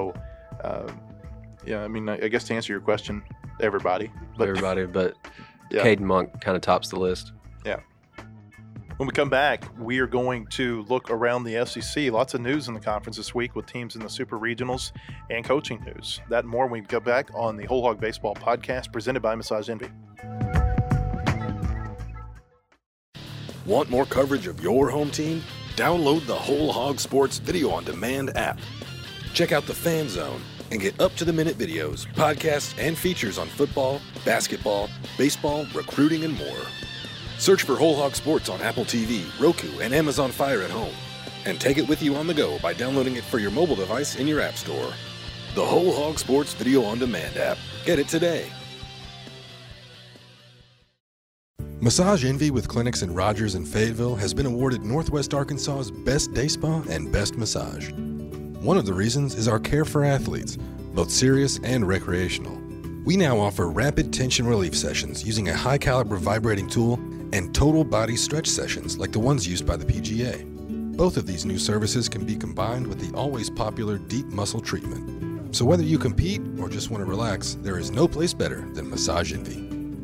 guess to answer your question, everybody. But Yeah. Caden Monk kind of tops the list. Yeah. When we come back, we are going to look around the SEC. Lots of news in the conference this week with teams in the super regionals and coaching news. That and more when we come back on the Whole Hog Baseball podcast presented by Massage Envy. Want more coverage of your home team? Download the Whole Hog Sports Video on Demand app. Check out the Fan Zone and get up-to-the-minute videos, podcasts, and features on football, basketball, baseball, recruiting, and more. Search for Whole Hog Sports on Apple TV, Roku, and Amazon Fire at home. And take it with you on the go by downloading it for your mobile device in your app store. The Whole Hog Sports Video on Demand app. Get it today. Massage Envy with clinics in Rogers and Fayetteville has been awarded Northwest Arkansas's Best Day Spa and Best Massage. One of the reasons is our care for athletes, both serious and recreational. We now offer rapid tension relief sessions using a high-caliber vibrating tool and total body stretch sessions like the ones used by the PGA. Both of these new services can be combined with the always popular deep muscle treatment. So whether you compete or just want to relax, there is no place better than Massage Envy.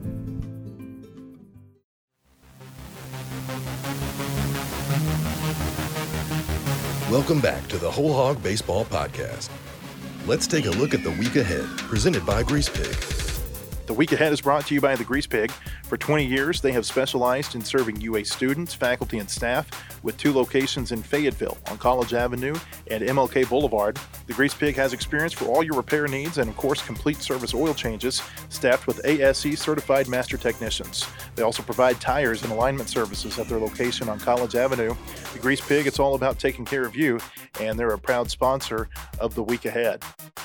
Welcome back to the Whole Hog Baseball Podcast. Let's take a look at the week ahead, presented by Grease Pig. The week ahead is brought to you by the Grease Pig. For 20 years, they have specialized in serving UA students, faculty, and staff with 2 locations in Fayetteville on College Avenue and MLK Boulevard. The Grease Pig has experience for all your repair needs and, of course, complete service oil changes, staffed with ASE certified master technicians. They also provide tires and alignment services at their location on College Avenue. The Grease Pig, it's all about taking care of you, and they're a proud sponsor of the week ahead.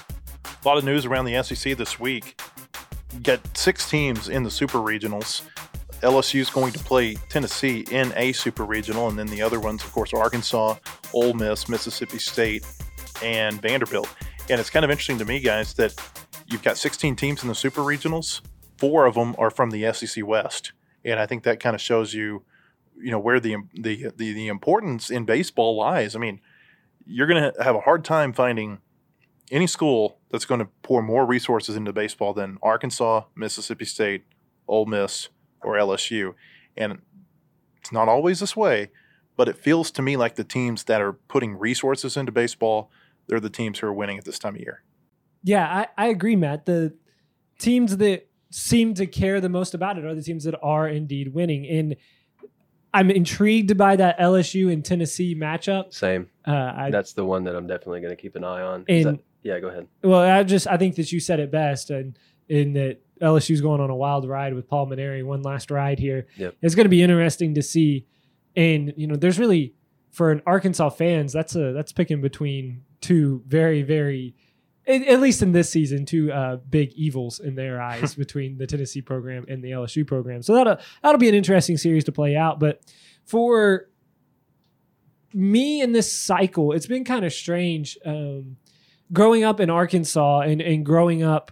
A lot of news around the SEC this week. Got 6 teams in the Super Regionals. LSU is going to play Tennessee in a Super Regional, and then the other ones, of course, are Arkansas, Ole Miss, Mississippi State, and Vanderbilt. And it's kind of interesting to me, guys, that you've got 16 teams in the Super Regionals. 4 of them are from the SEC West, and I think that kind of shows you, where the importance in baseball lies. I mean, you're going to have a hard time finding any school that's going to pour more resources into baseball than Arkansas, Mississippi State, Ole Miss, or LSU. And it's not always this way, but it feels to me like the teams that are putting resources into baseball, they're the teams who are winning at this time of year. Yeah, I agree, Matt. The teams that seem to care the most about it are the teams that are indeed winning. And I'm intrigued by that LSU and Tennessee matchup. Same. That's the one that I'm definitely going to keep an eye on. Yeah, go ahead. Well, I think that you said it best, and in that LSU's going on a wild ride with Paul Maneri, one last ride here. Yep. It's going to be interesting to see. And, there's really, for an Arkansas fans, that's picking between 2 very, very, at least in this season, 2 big evils in their eyes between the Tennessee program and the LSU program. So that'll be an interesting series to play out. But for me in this cycle, it's been kind of strange. Growing up in Arkansas and growing up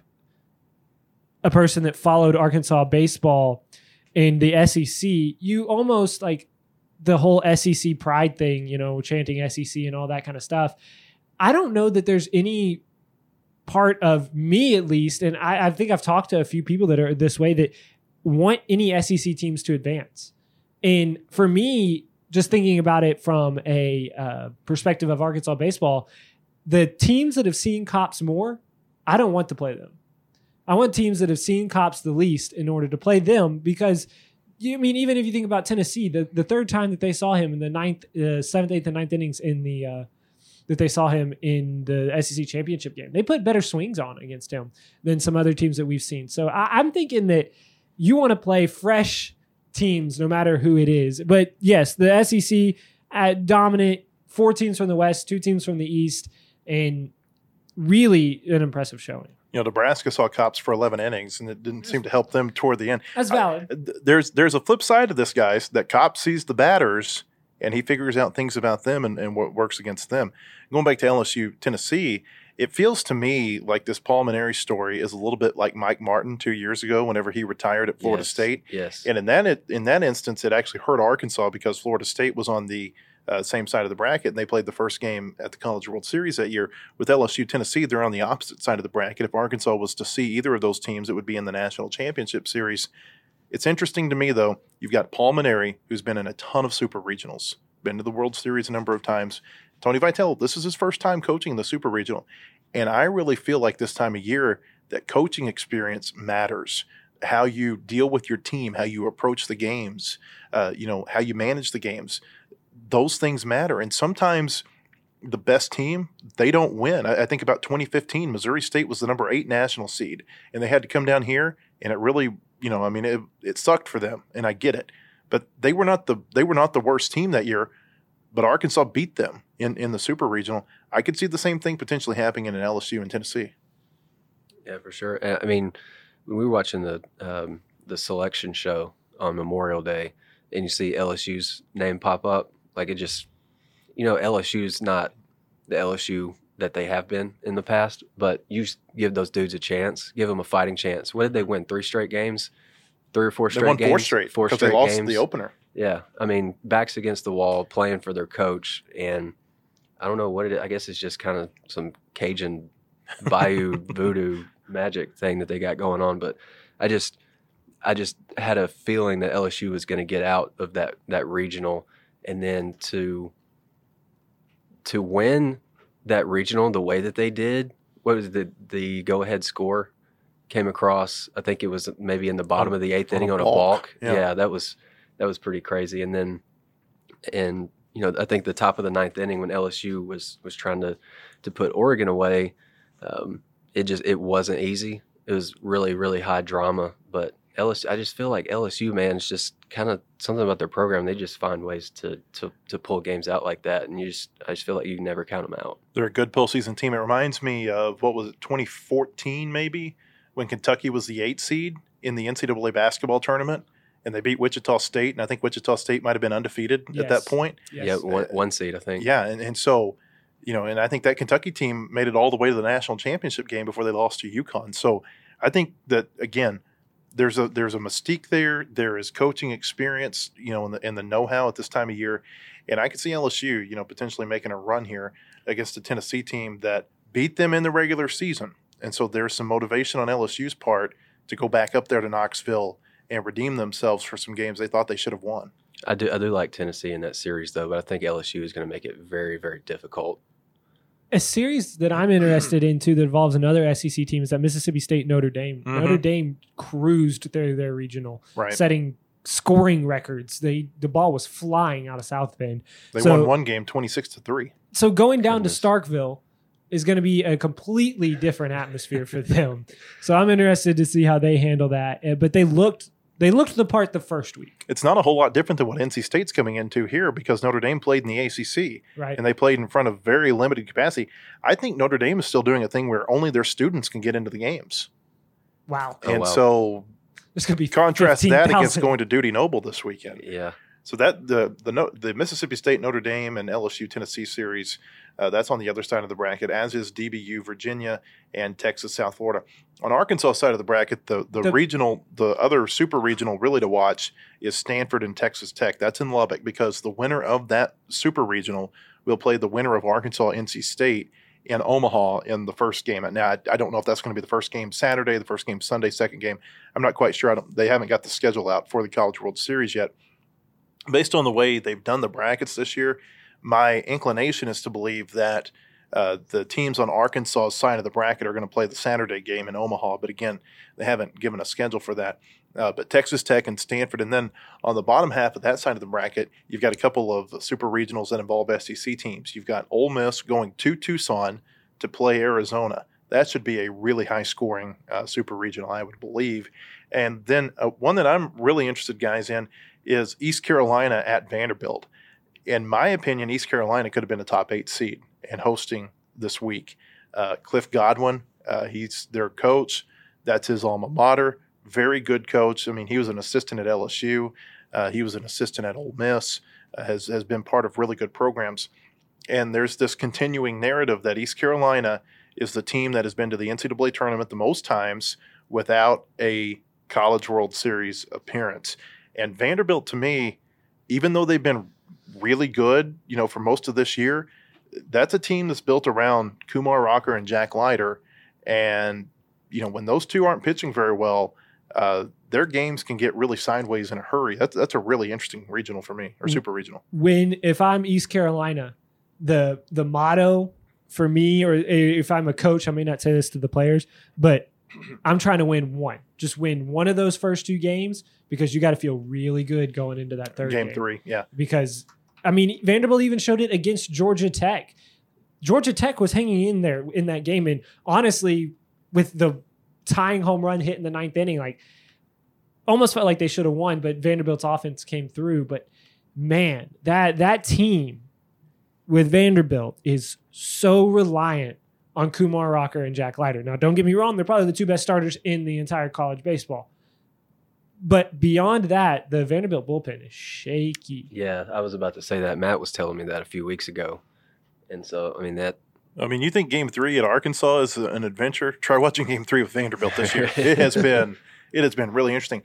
a person that followed Arkansas baseball in the SEC, you almost like the whole SEC pride thing, chanting SEC and all that kind of stuff. I don't know that there's any part of me, at least, and I think I've talked to a few people that are this way, that want any SEC teams to advance. And for me, just thinking about it from a perspective of Arkansas baseball, the teams that have seen Cops more, I don't want to play them. I want teams that have seen Cops the least in order to play them, because even if you think about Tennessee, the 3rd time that they saw him in the 7th, 8th, and 9th innings in the that they saw him in the SEC championship game. They put better swings on against him than some other teams that we've seen. So I'm thinking that you want to play fresh teams no matter who it is. But yes, the SEC dominant, 4 teams from the West, 2 teams from the East, and really an impressive showing. Nebraska saw Cops for 11 innings, and it didn't seem to help them toward the end. That's valid. There's a flip side to this, guys, that Cops sees the batters, and he figures out things about them and what works against them. Going back to LSU, Tennessee, it feels to me like this Paul Mainieri story is a little bit like Mike Martin 2 years ago whenever he retired at Florida State. Yes. And in that instance, it actually hurt Arkansas because Florida State was on the same side of the bracket, and they played the first game at the College World Series that year. With LSU, Tennessee, they're on the opposite side of the bracket. If Arkansas was to see either of those teams, it would be in the National Championship Series. It's interesting to me, though, you've got Paul Mainieri, who's been in a ton of Super Regionals, been to the World Series a number of times. Tony Vitello, this is his first time coaching the Super Regional. And I really feel like this time of year that coaching experience matters. How you deal with your team, how you approach the games, how you manage the games. Those things matter. And sometimes the best team, they don't win. I think about 2015, Missouri State was the number 8 national seed, and they had to come down here, and it really, it sucked for them, and I get it. But they were not the worst team that year, but Arkansas beat them in the Super Regional. I could see the same thing potentially happening in LSU and Tennessee. Yeah, for sure. I mean, when we were watching the selection show on Memorial Day, and you see LSU's name pop up, like it just, LSU's not the LSU that they have been in the past, but you give those dudes a chance, give them a fighting chance. What did they win? 3 straight games? 3 or 4 straight games? They won 4 straight because they lost the opener. Yeah. I mean, backs against the wall, playing for their coach, and I don't know what it is. I guess it's just kind of some Cajun Bayou voodoo magic thing that they got going on, but I just had a feeling that LSU was going to get out of that regional, and then to win that regional the way that they did. What was the go-ahead score? Came across, I think it was maybe in the bottom of the 8th inning on a balk. Yeah, that was pretty crazy. And then, I think the top of the 9th inning when LSU was trying to put Oregon away, it wasn't easy. It was really, really high drama, but LSU, I just feel like LSU, man, it's just kind of something about their program. They just find ways to pull games out like that, and I just feel like you never count them out. They're a good postseason team. It reminds me of, 2014 maybe, when Kentucky was the 8th seed in the NCAA basketball tournament, and they beat Wichita State, and I think Wichita State might have been undefeated at that point. Yes. Yeah, one seed, I think. Yeah, and so, and I think that Kentucky team made it all the way to the national championship game before they lost to UConn. So I think that, again, there's a mystique there. There is coaching experience, and the know-how at this time of year. And I could see LSU, potentially making a run here against a Tennessee team that beat them in the regular season. And so there's some motivation on LSU's part to go back up there to Knoxville and redeem themselves for some games they thought they should have won. I do like Tennessee in that series, though, but I think LSU is going to make it very, very difficult. A series that I'm interested in, too, that involves another SEC team is that Mississippi State Notre Dame. Mm-hmm. Notre Dame cruised their regional, setting scoring records. The ball was flying out of South Bend. They won one game 26-3. So going down to Starkville is going to be a completely different atmosphere for them. So I'm interested to see how they handle that. But they looked the part the first week. It's not a whole lot different than what NC State's coming into here because Notre Dame played in the ACC. Right. And they played in front of very limited capacity. I think Notre Dame is still doing a thing where only their students can get into the games. Wow. So there's going to be contrast 15,000. that against going to Dudy Noble this weekend. Yeah. So that the Mississippi State, Notre Dame, and LSU Tennessee series, that's on the other side of the bracket, as is DBU Virginia and Texas South Florida. On Arkansas side of the bracket, the regional, the other super regional really to watch is Stanford and Texas Tech. That's in Lubbock because the winner of that super regional will play the winner of Arkansas NC State in Omaha in the first game. Now, I don't know if that's going to be the first game Saturday, the first game Sunday, second game. I'm not quite sure. They haven't got the schedule out for the College World Series yet. Based on the way they've done the brackets this year, my inclination is to believe that The teams on Arkansas's side of the bracket are going to play the Saturday game in Omaha, but again, they haven't given a schedule for that. But Texas Tech and Stanford, and then on the bottom half of that side of the bracket, you've got a couple of super regionals that involve SEC teams. You've got Ole Miss going to Tucson to play Arizona. That should be a really high-scoring super regional, I would believe. And then one that I'm really interested, guys, in is East Carolina at Vanderbilt. In my opinion, East Carolina could have been a top 8 seed and hosting this week. Cliff Godwin, he's their coach. That's his alma mater. Very good coach. I mean, he was an assistant at LSU. He was an assistant at Ole Miss, has been part of really good programs. And there's this continuing narrative that East Carolina is the team that has been to the NCAA tournament the most times without a College World Series appearance. And Vanderbilt, to me, even though they've been really good, for most of this year, that's a team that's built around Kumar Rocker and Jack Leiter. And, when those two aren't pitching very well, their games can get really sideways in a hurry. That's a really interesting regional for me, or super regional. If I'm East Carolina, the motto for me, or if I'm a coach, I may not say this to the players, but I'm trying to win one. Just win one of those first 2 games, because you got to feel really good going into that third game. Game 3, yeah. Because, Vanderbilt even showed it against Georgia Tech. Georgia Tech was hanging in there in that game, and honestly, with the tying home run hit in the 9th inning, almost felt like they should have won, but Vanderbilt's offense came through. But man, that team with Vanderbilt is so reliant on Kumar Rocker and Jack Leiter. Now, don't get me wrong, they're probably the 2 best starters in the entire college baseball. But beyond that, the Vanderbilt bullpen is shaky. Yeah, I was about to say that. Matt was telling me that a few weeks ago. And so, you think Game 3 at Arkansas is an adventure? Try watching Game 3 with Vanderbilt this year. It has been really interesting.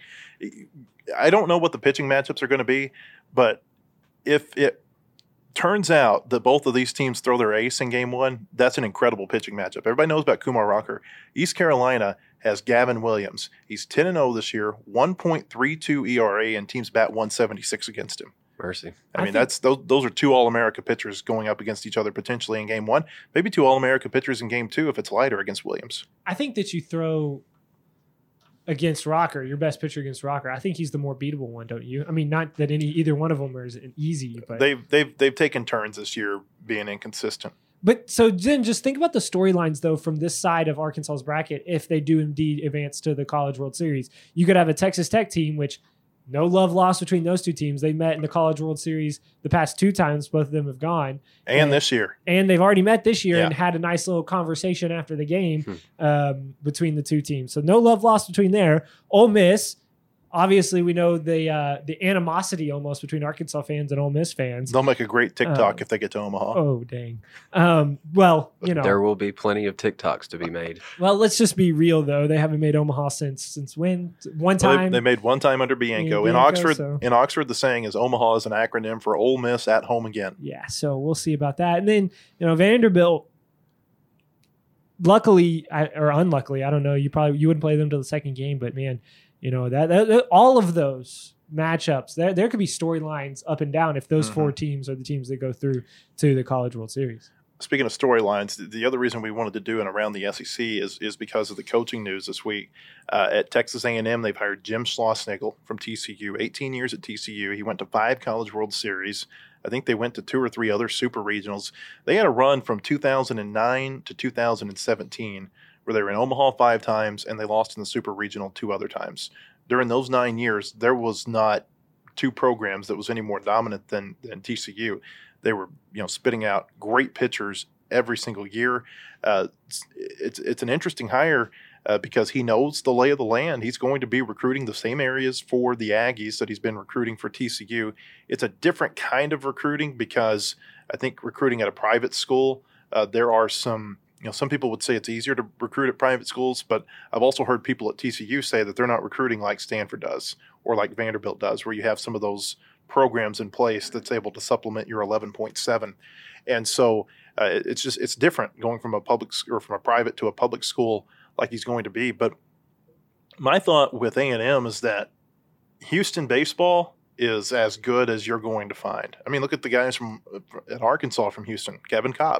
I don't know what the pitching matchups are going to be, but if it turns out that both of these teams throw their ace in Game 1, that's an incredible pitching matchup. Everybody knows about Kumar Rocker. East Carolina has Gavin Williams. He's 10-0 this year, 1.32 ERA, and teams bat 176 against him. Mercy. Those are 2 All-America pitchers going up against each other potentially in Game 1. Maybe 2 All-America pitchers in Game 2 if it's Leiter against Williams. I think that you throw against Rocker, your best pitcher against Rocker. I think he's the more beatable one, don't you? Not that either one of them is easy, but they've taken turns this year being inconsistent. But so then just think about the storylines, though, from this side of Arkansas's bracket. If they do indeed advance to the College World Series, you could have a Texas Tech team, which no love lost between those 2 teams. They met in the College World Series the past 2 times. Both of them have gone. And this year. And they've already met this year and had a nice little conversation after the game between the 2 teams. So no love lost between there. Ole Miss, obviously we know the animosity almost between Arkansas fans and Ole Miss fans. They'll make a great TikTok if they get to Omaha. Oh, dang. There will be plenty of TikToks to be made. Well, let's just be real, though. They haven't made Omaha since when? One time? They made one time under Bianco. In Oxford, the saying is Omaha is an acronym for Ole Miss at home again. Yeah, so we'll see about that. And then, Vanderbilt, luckily or unluckily, I don't know, you wouldn't play them till the second game, but man, that all of those matchups, there could be storylines up and down if those 4 teams are the teams that go through to the College World Series. Speaking of storylines, the other reason we wanted to do an Around the SEC is because of the coaching news this week. At Texas A&M, they've hired Jim Schlossnagle from TCU, 18 years at TCU. He went to 5 College World Series. I think they went to 2 or 3 other super regionals. They had a run from 2009 to 2017 where they were in Omaha 5 times and they lost in the super regional 2 other times. During those 9 years, there was not 2 programs that was any more dominant than TCU. They were, spitting out great pitchers every single year. It's an interesting hire because he knows the lay of the land. He's going to be recruiting the same areas for the Aggies that he's been recruiting for TCU. It's a different kind of recruiting because I think recruiting at a private school, there are some people would say it's easier to recruit at private schools, but I've also heard people at TCU say that they're not recruiting like Stanford does or like Vanderbilt does, where you have some of those programs in place that's able to supplement your 11.7. And so it's different going from a private to a public school like he's going to be. But my thought with A&M is that Houston baseball is as good as you're going to find. Look at the guys at Arkansas from Houston, Kevin Cobbs.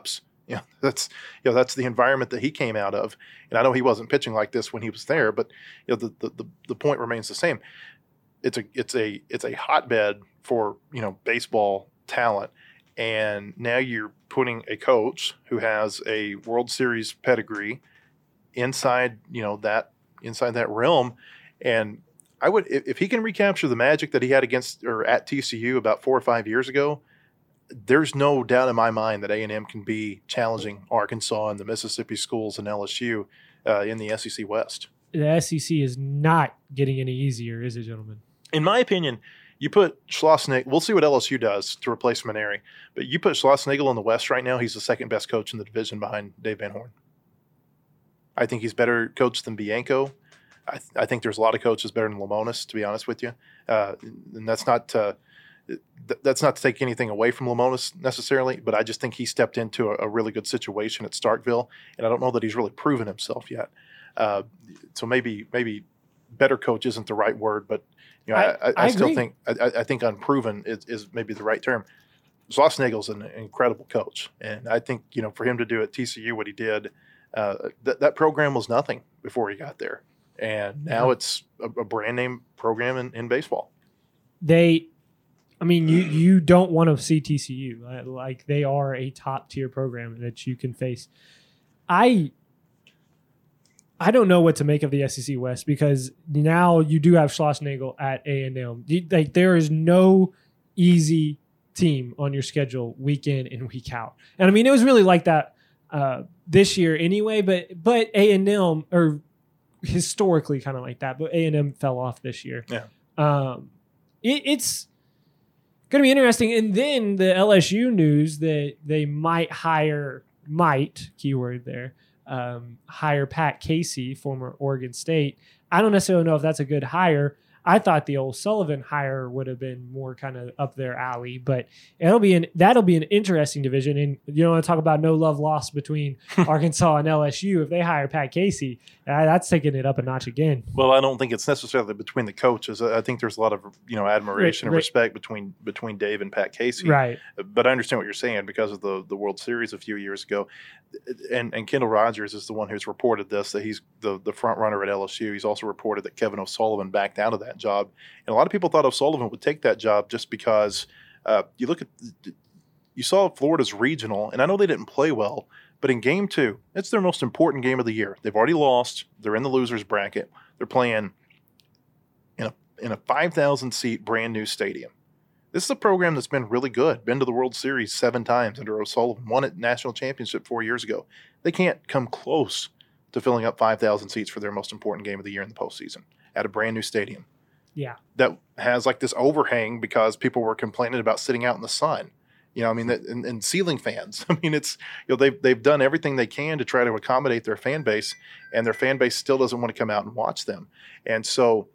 That's the environment that he came out of. And I know he wasn't pitching like this when he was there, but the point remains the same. It's a hotbed for baseball talent, and now you're putting a coach who has a World Series pedigree inside that realm. And I would, if he can recapture the magic that he had against or at TCU about 4 or 5 years ago, there's no doubt in my mind that A&M can be challenging Arkansas and the Mississippi schools and LSU in the SEC West. The SEC is not getting any easier, is it, gentlemen? In my opinion, you put Schlossnagle, we'll see what LSU does to replace Maneri, but you put Schlossnagle in the West right now, he's the second best coach in the division behind Dave Van Horn. I think he's better coach than Bianco. I think there's a lot of coaches better than Lemonis, to be honest with you. And that's not to take anything away from Lemonis necessarily, but I just think he stepped into a really good situation at Starkville, and I don't know that he's really proven himself yet. So maybe better coach isn't the right word, but I still think I think unproven is maybe the right term. Schlossnagle's an incredible coach, and I think for him to do at TCU what he did, that program was nothing before he got there. And now it's a brand name program in baseball. You don't want to see TCU. Like, they are a top tier program that you can face. I don't know what to make of the SEC West, because now you do have Schlossnagle at A&M. Like, there is no easy team on your schedule week in and week out. And it was really like that this year anyway, but A&M, or historically kind of like that, but A&M fell off this year. Yeah. It's going to be interesting. And then the LSU news that they might keyword there, hire Pat Casey, former Oregon State. I don't necessarily know if that's a good hire. I thought the old Sullivan hire would have been more kind of up their alley, but that'll be an interesting division. And you don't want to talk about no love lost between Arkansas and LSU. If they hire Pat Casey, that's taking it up a notch again. Well, I don't think it's necessarily between the coaches. I think there's a lot of admiration and respect between Dave and Pat Casey. Right. But I understand what you're saying because of the World Series a few years ago, and Kendall Rogers is the one who's reported this, that he's the front runner at LSU. He's also reported that Kevin O'Sullivan backed out of that job, and a lot of people thought O'Sullivan would take that job just because you saw Florida's regional, and I know they didn't play well, but in game 2, it's their most important game of the year. They've already lost. They're in the losers bracket. They're playing in a 5,000 seat brand new stadium. This is a program that's been really good, been to the World Series 7 times under O'Sullivan, won a national championship 4 years ago. They can't come close to filling up 5,000 seats for their most important game of the year in the postseason at a brand new stadium. Yeah. That has like this overhang because people were complaining about sitting out in the sun. And ceiling fans. It's they've done everything they can to try to accommodate their fan base, and their fan base still doesn't want to come out and watch them. And so,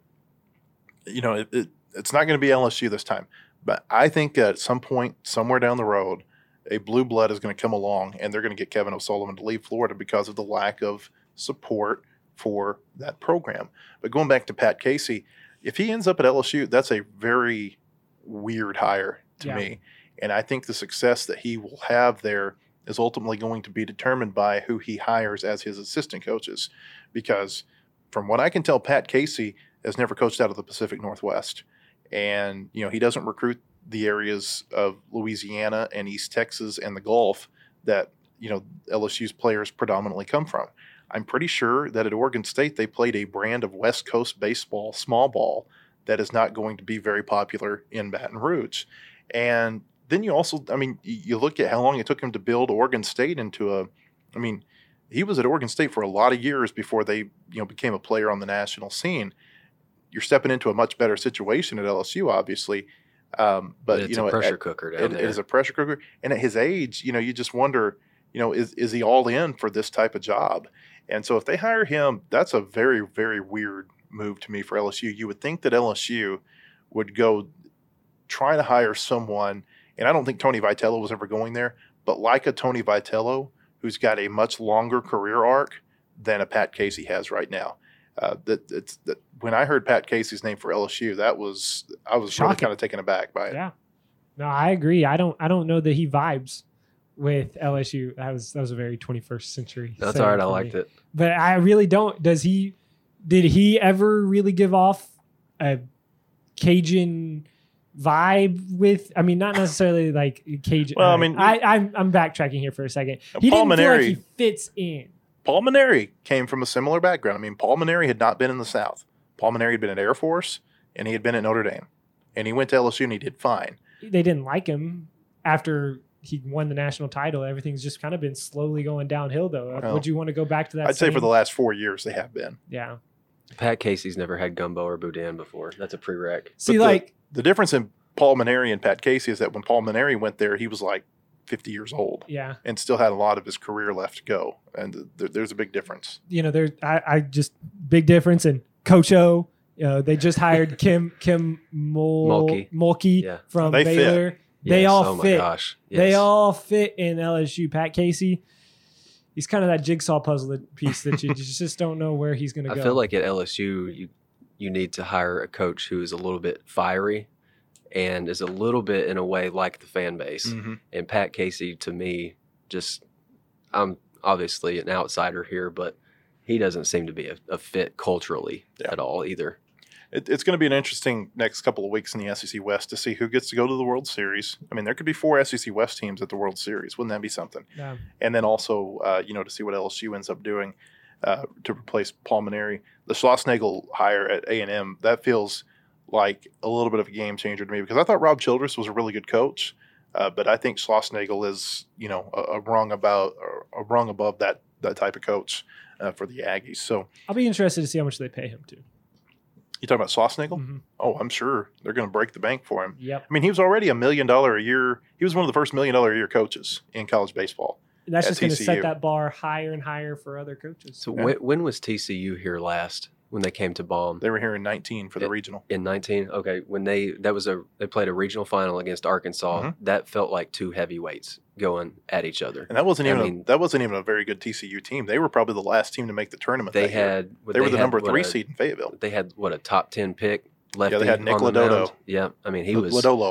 it's not going to be LSU this time. But I think at some point, somewhere down the road, a blue blood is going to come along, and they're going to get Kevin O'Sullivan to leave Florida because of the lack of support for that program. But going back to Pat Casey, if he ends up at LSU, that's a very weird hire to me. And I think the success that he will have there is ultimately going to be determined by who he hires as his assistant coaches. Because from what I can tell, Pat Casey has never coached out of the Pacific Northwest. And, he doesn't recruit the areas of Louisiana and East Texas and the Gulf that, LSU's players predominantly come from. I'm pretty sure that at Oregon State, they played a brand of West Coast baseball, small ball, that is not going to be very popular in Baton Rouge. And then you also, you look at how long it took him to build Oregon State into he was at Oregon State for a lot of years before they, became a player on the national scene. You're stepping into a much better situation at LSU, obviously. But it's a pressure cooker down there. It is a pressure cooker. And at his age, you just wonder, is he all in for this type of job? And so if they hire him, that's a very, very weird move to me for LSU. You would think that LSU would go try to hire someone, and I don't think Tony Vitello was ever going there, but like a Tony Vitello, who's got a much longer career arc than a Pat Casey has right now. When I heard Pat Casey's name for LSU, I was shocking. Really kind of taken aback by it. Yeah, no, I agree. I don't know that he vibes with LSU. That was a very 21st century. That's saying all right. I for liked me. it. But I really don't. Did he ever really give off a Cajun vibe with? I mean, not necessarily like Cajun. Well, I mean, I'm backtracking here for a second. He didn't feel like he fits in. Paul Mainieri came from a similar background. I mean, Paul Mainieri had not been in the South. Paul Mainieri had been at Air Force, and he had been at Notre Dame. And he went to LSU, and he did fine. They didn't like him after he won the national title. Everything's just kind of been slowly going downhill, though. Well, would you want to go back to that? I'd say for the last 4 years they have been. Yeah. Pat Casey's never had gumbo or boudin before. That's a prereq. See, the difference in Paul Mainieri and Pat Casey is that when Paul Mainieri went there, he was like 50 years old. Yeah. And still had a lot of his career left to go. And there's a big difference. You know, I just big difference. And Coach O, they just hired Kim Mulkey from Baylor. Yes. They all oh fit. My gosh. Yes. They all fit in LSU. Pat Casey, he's kind of that jigsaw puzzle piece that you just don't know where he's going to go. I feel like at LSU, you need to hire a coach who is a little bit fiery and is a little bit, in a way, like the fan base. Mm-hmm. And Pat Casey, to me, I'm obviously an outsider here, but he doesn't seem to be a fit culturally at all either. It's going to be an interesting next couple of weeks in the SEC West to see who gets to go to the World Series. I mean, there could be 4 SEC West teams at the World Series. Wouldn't that be something? Yeah. And then also, to see what LSU ends up doing to replace Paul Mainieri. The Schlossnagle hire at A&M, that feels like a little bit of a game changer to me because I thought Rob Childress was a really good coach, but I think Schlossnagle is, a rung above that type of coach for the Aggies. So I'll be interested to see how much they pay him too. You talking about Schlossnagle? Mm-hmm. Oh, I'm sure they're going to break the bank for him. Yep. I mean, he was already $1 million a year. He was one of the first $1 million a year coaches in college baseball. And that's just going to set TCU. that bar higher and higher for other coaches. So when was TCU here last? When they came to Baum? They were here in 19 for the regional. In 19? Okay. When they played a regional final against Arkansas, Mm-hmm. that felt like 2 heavyweights going at each other. And that wasn't even a very good TCU team. They were probably the last team to make the tournament. They were the number 3 seed in Fayetteville. They had a top 10 pick lefty. Yeah, they had Nick on the Lodoto. mound. Yeah, I mean he was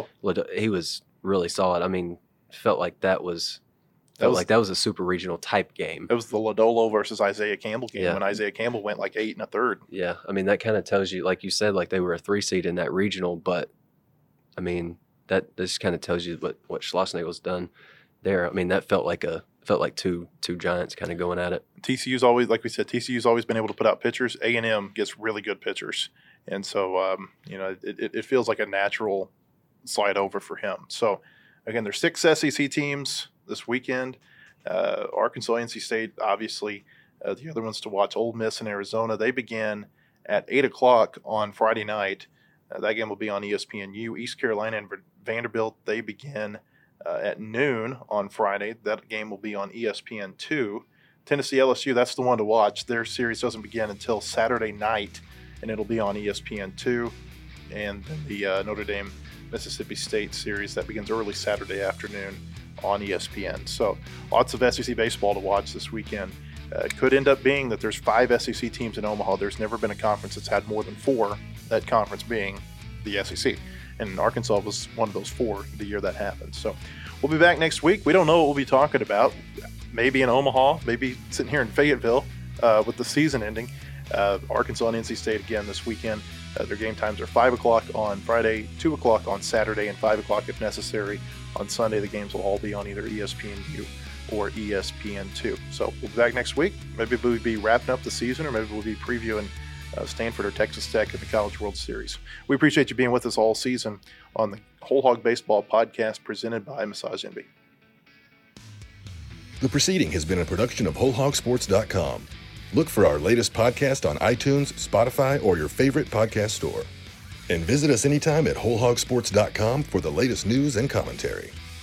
really solid. I mean, felt like that was a super regional type game. It was the Lodolo versus Isaiah Campbell game Yeah. when Isaiah Campbell went like 8 1/3. Yeah, I mean that kind of tells you, like you said, like they were a 3 seed in that regional, but I mean that just kind of tells you what Schlossnagle's done there. I mean that felt like two giants kind of going at it. TCU's always, like we said, TCU's always been able to put out pitchers. A&M gets really good pitchers, and so it feels like a natural slide over for him. So again, there's 6 SEC teams this weekend. Arkansas, NC State, obviously. The other ones to watch, Ole Miss and Arizona. They begin at 8 o'clock on Friday night. That game will be on ESPNU. East Carolina and Vanderbilt, they begin at noon on Friday. That game will be on ESPN2. Tennessee LSU, that's the one to watch. Their series doesn't begin until Saturday night, and it'll be on ESPN2. And then the Notre Dame Mississippi State series, that begins early Saturday afternoon on ESPN. So lots of SEC baseball to watch this weekend. It could end up being that there's 5 SEC teams in Omaha. There's never been a conference that's had more than 4, that conference being the SEC. And Arkansas was one of those 4 the year that happened. So we'll be back next week. We don't know what we'll be talking about. Maybe in Omaha, maybe sitting here in Fayetteville with the season ending. Arkansas and NC State again this weekend. Their game times are 5 o'clock on Friday, 2 o'clock on Saturday, and 5 o'clock if necessary on Sunday. The games will all be on either ESPNU or ESPN2. So we'll be back next week. Maybe we'll be wrapping up the season, or maybe we'll be previewing Stanford or Texas Tech at the College World Series. We appreciate you being with us all season on the Whole Hog Baseball podcast presented by Massage Envy. The preceding has been a production of WholeHogSports.com. Look for our latest podcast on iTunes, Spotify, or your favorite podcast store. And visit us anytime at WholeHogSports.com for the latest news and commentary.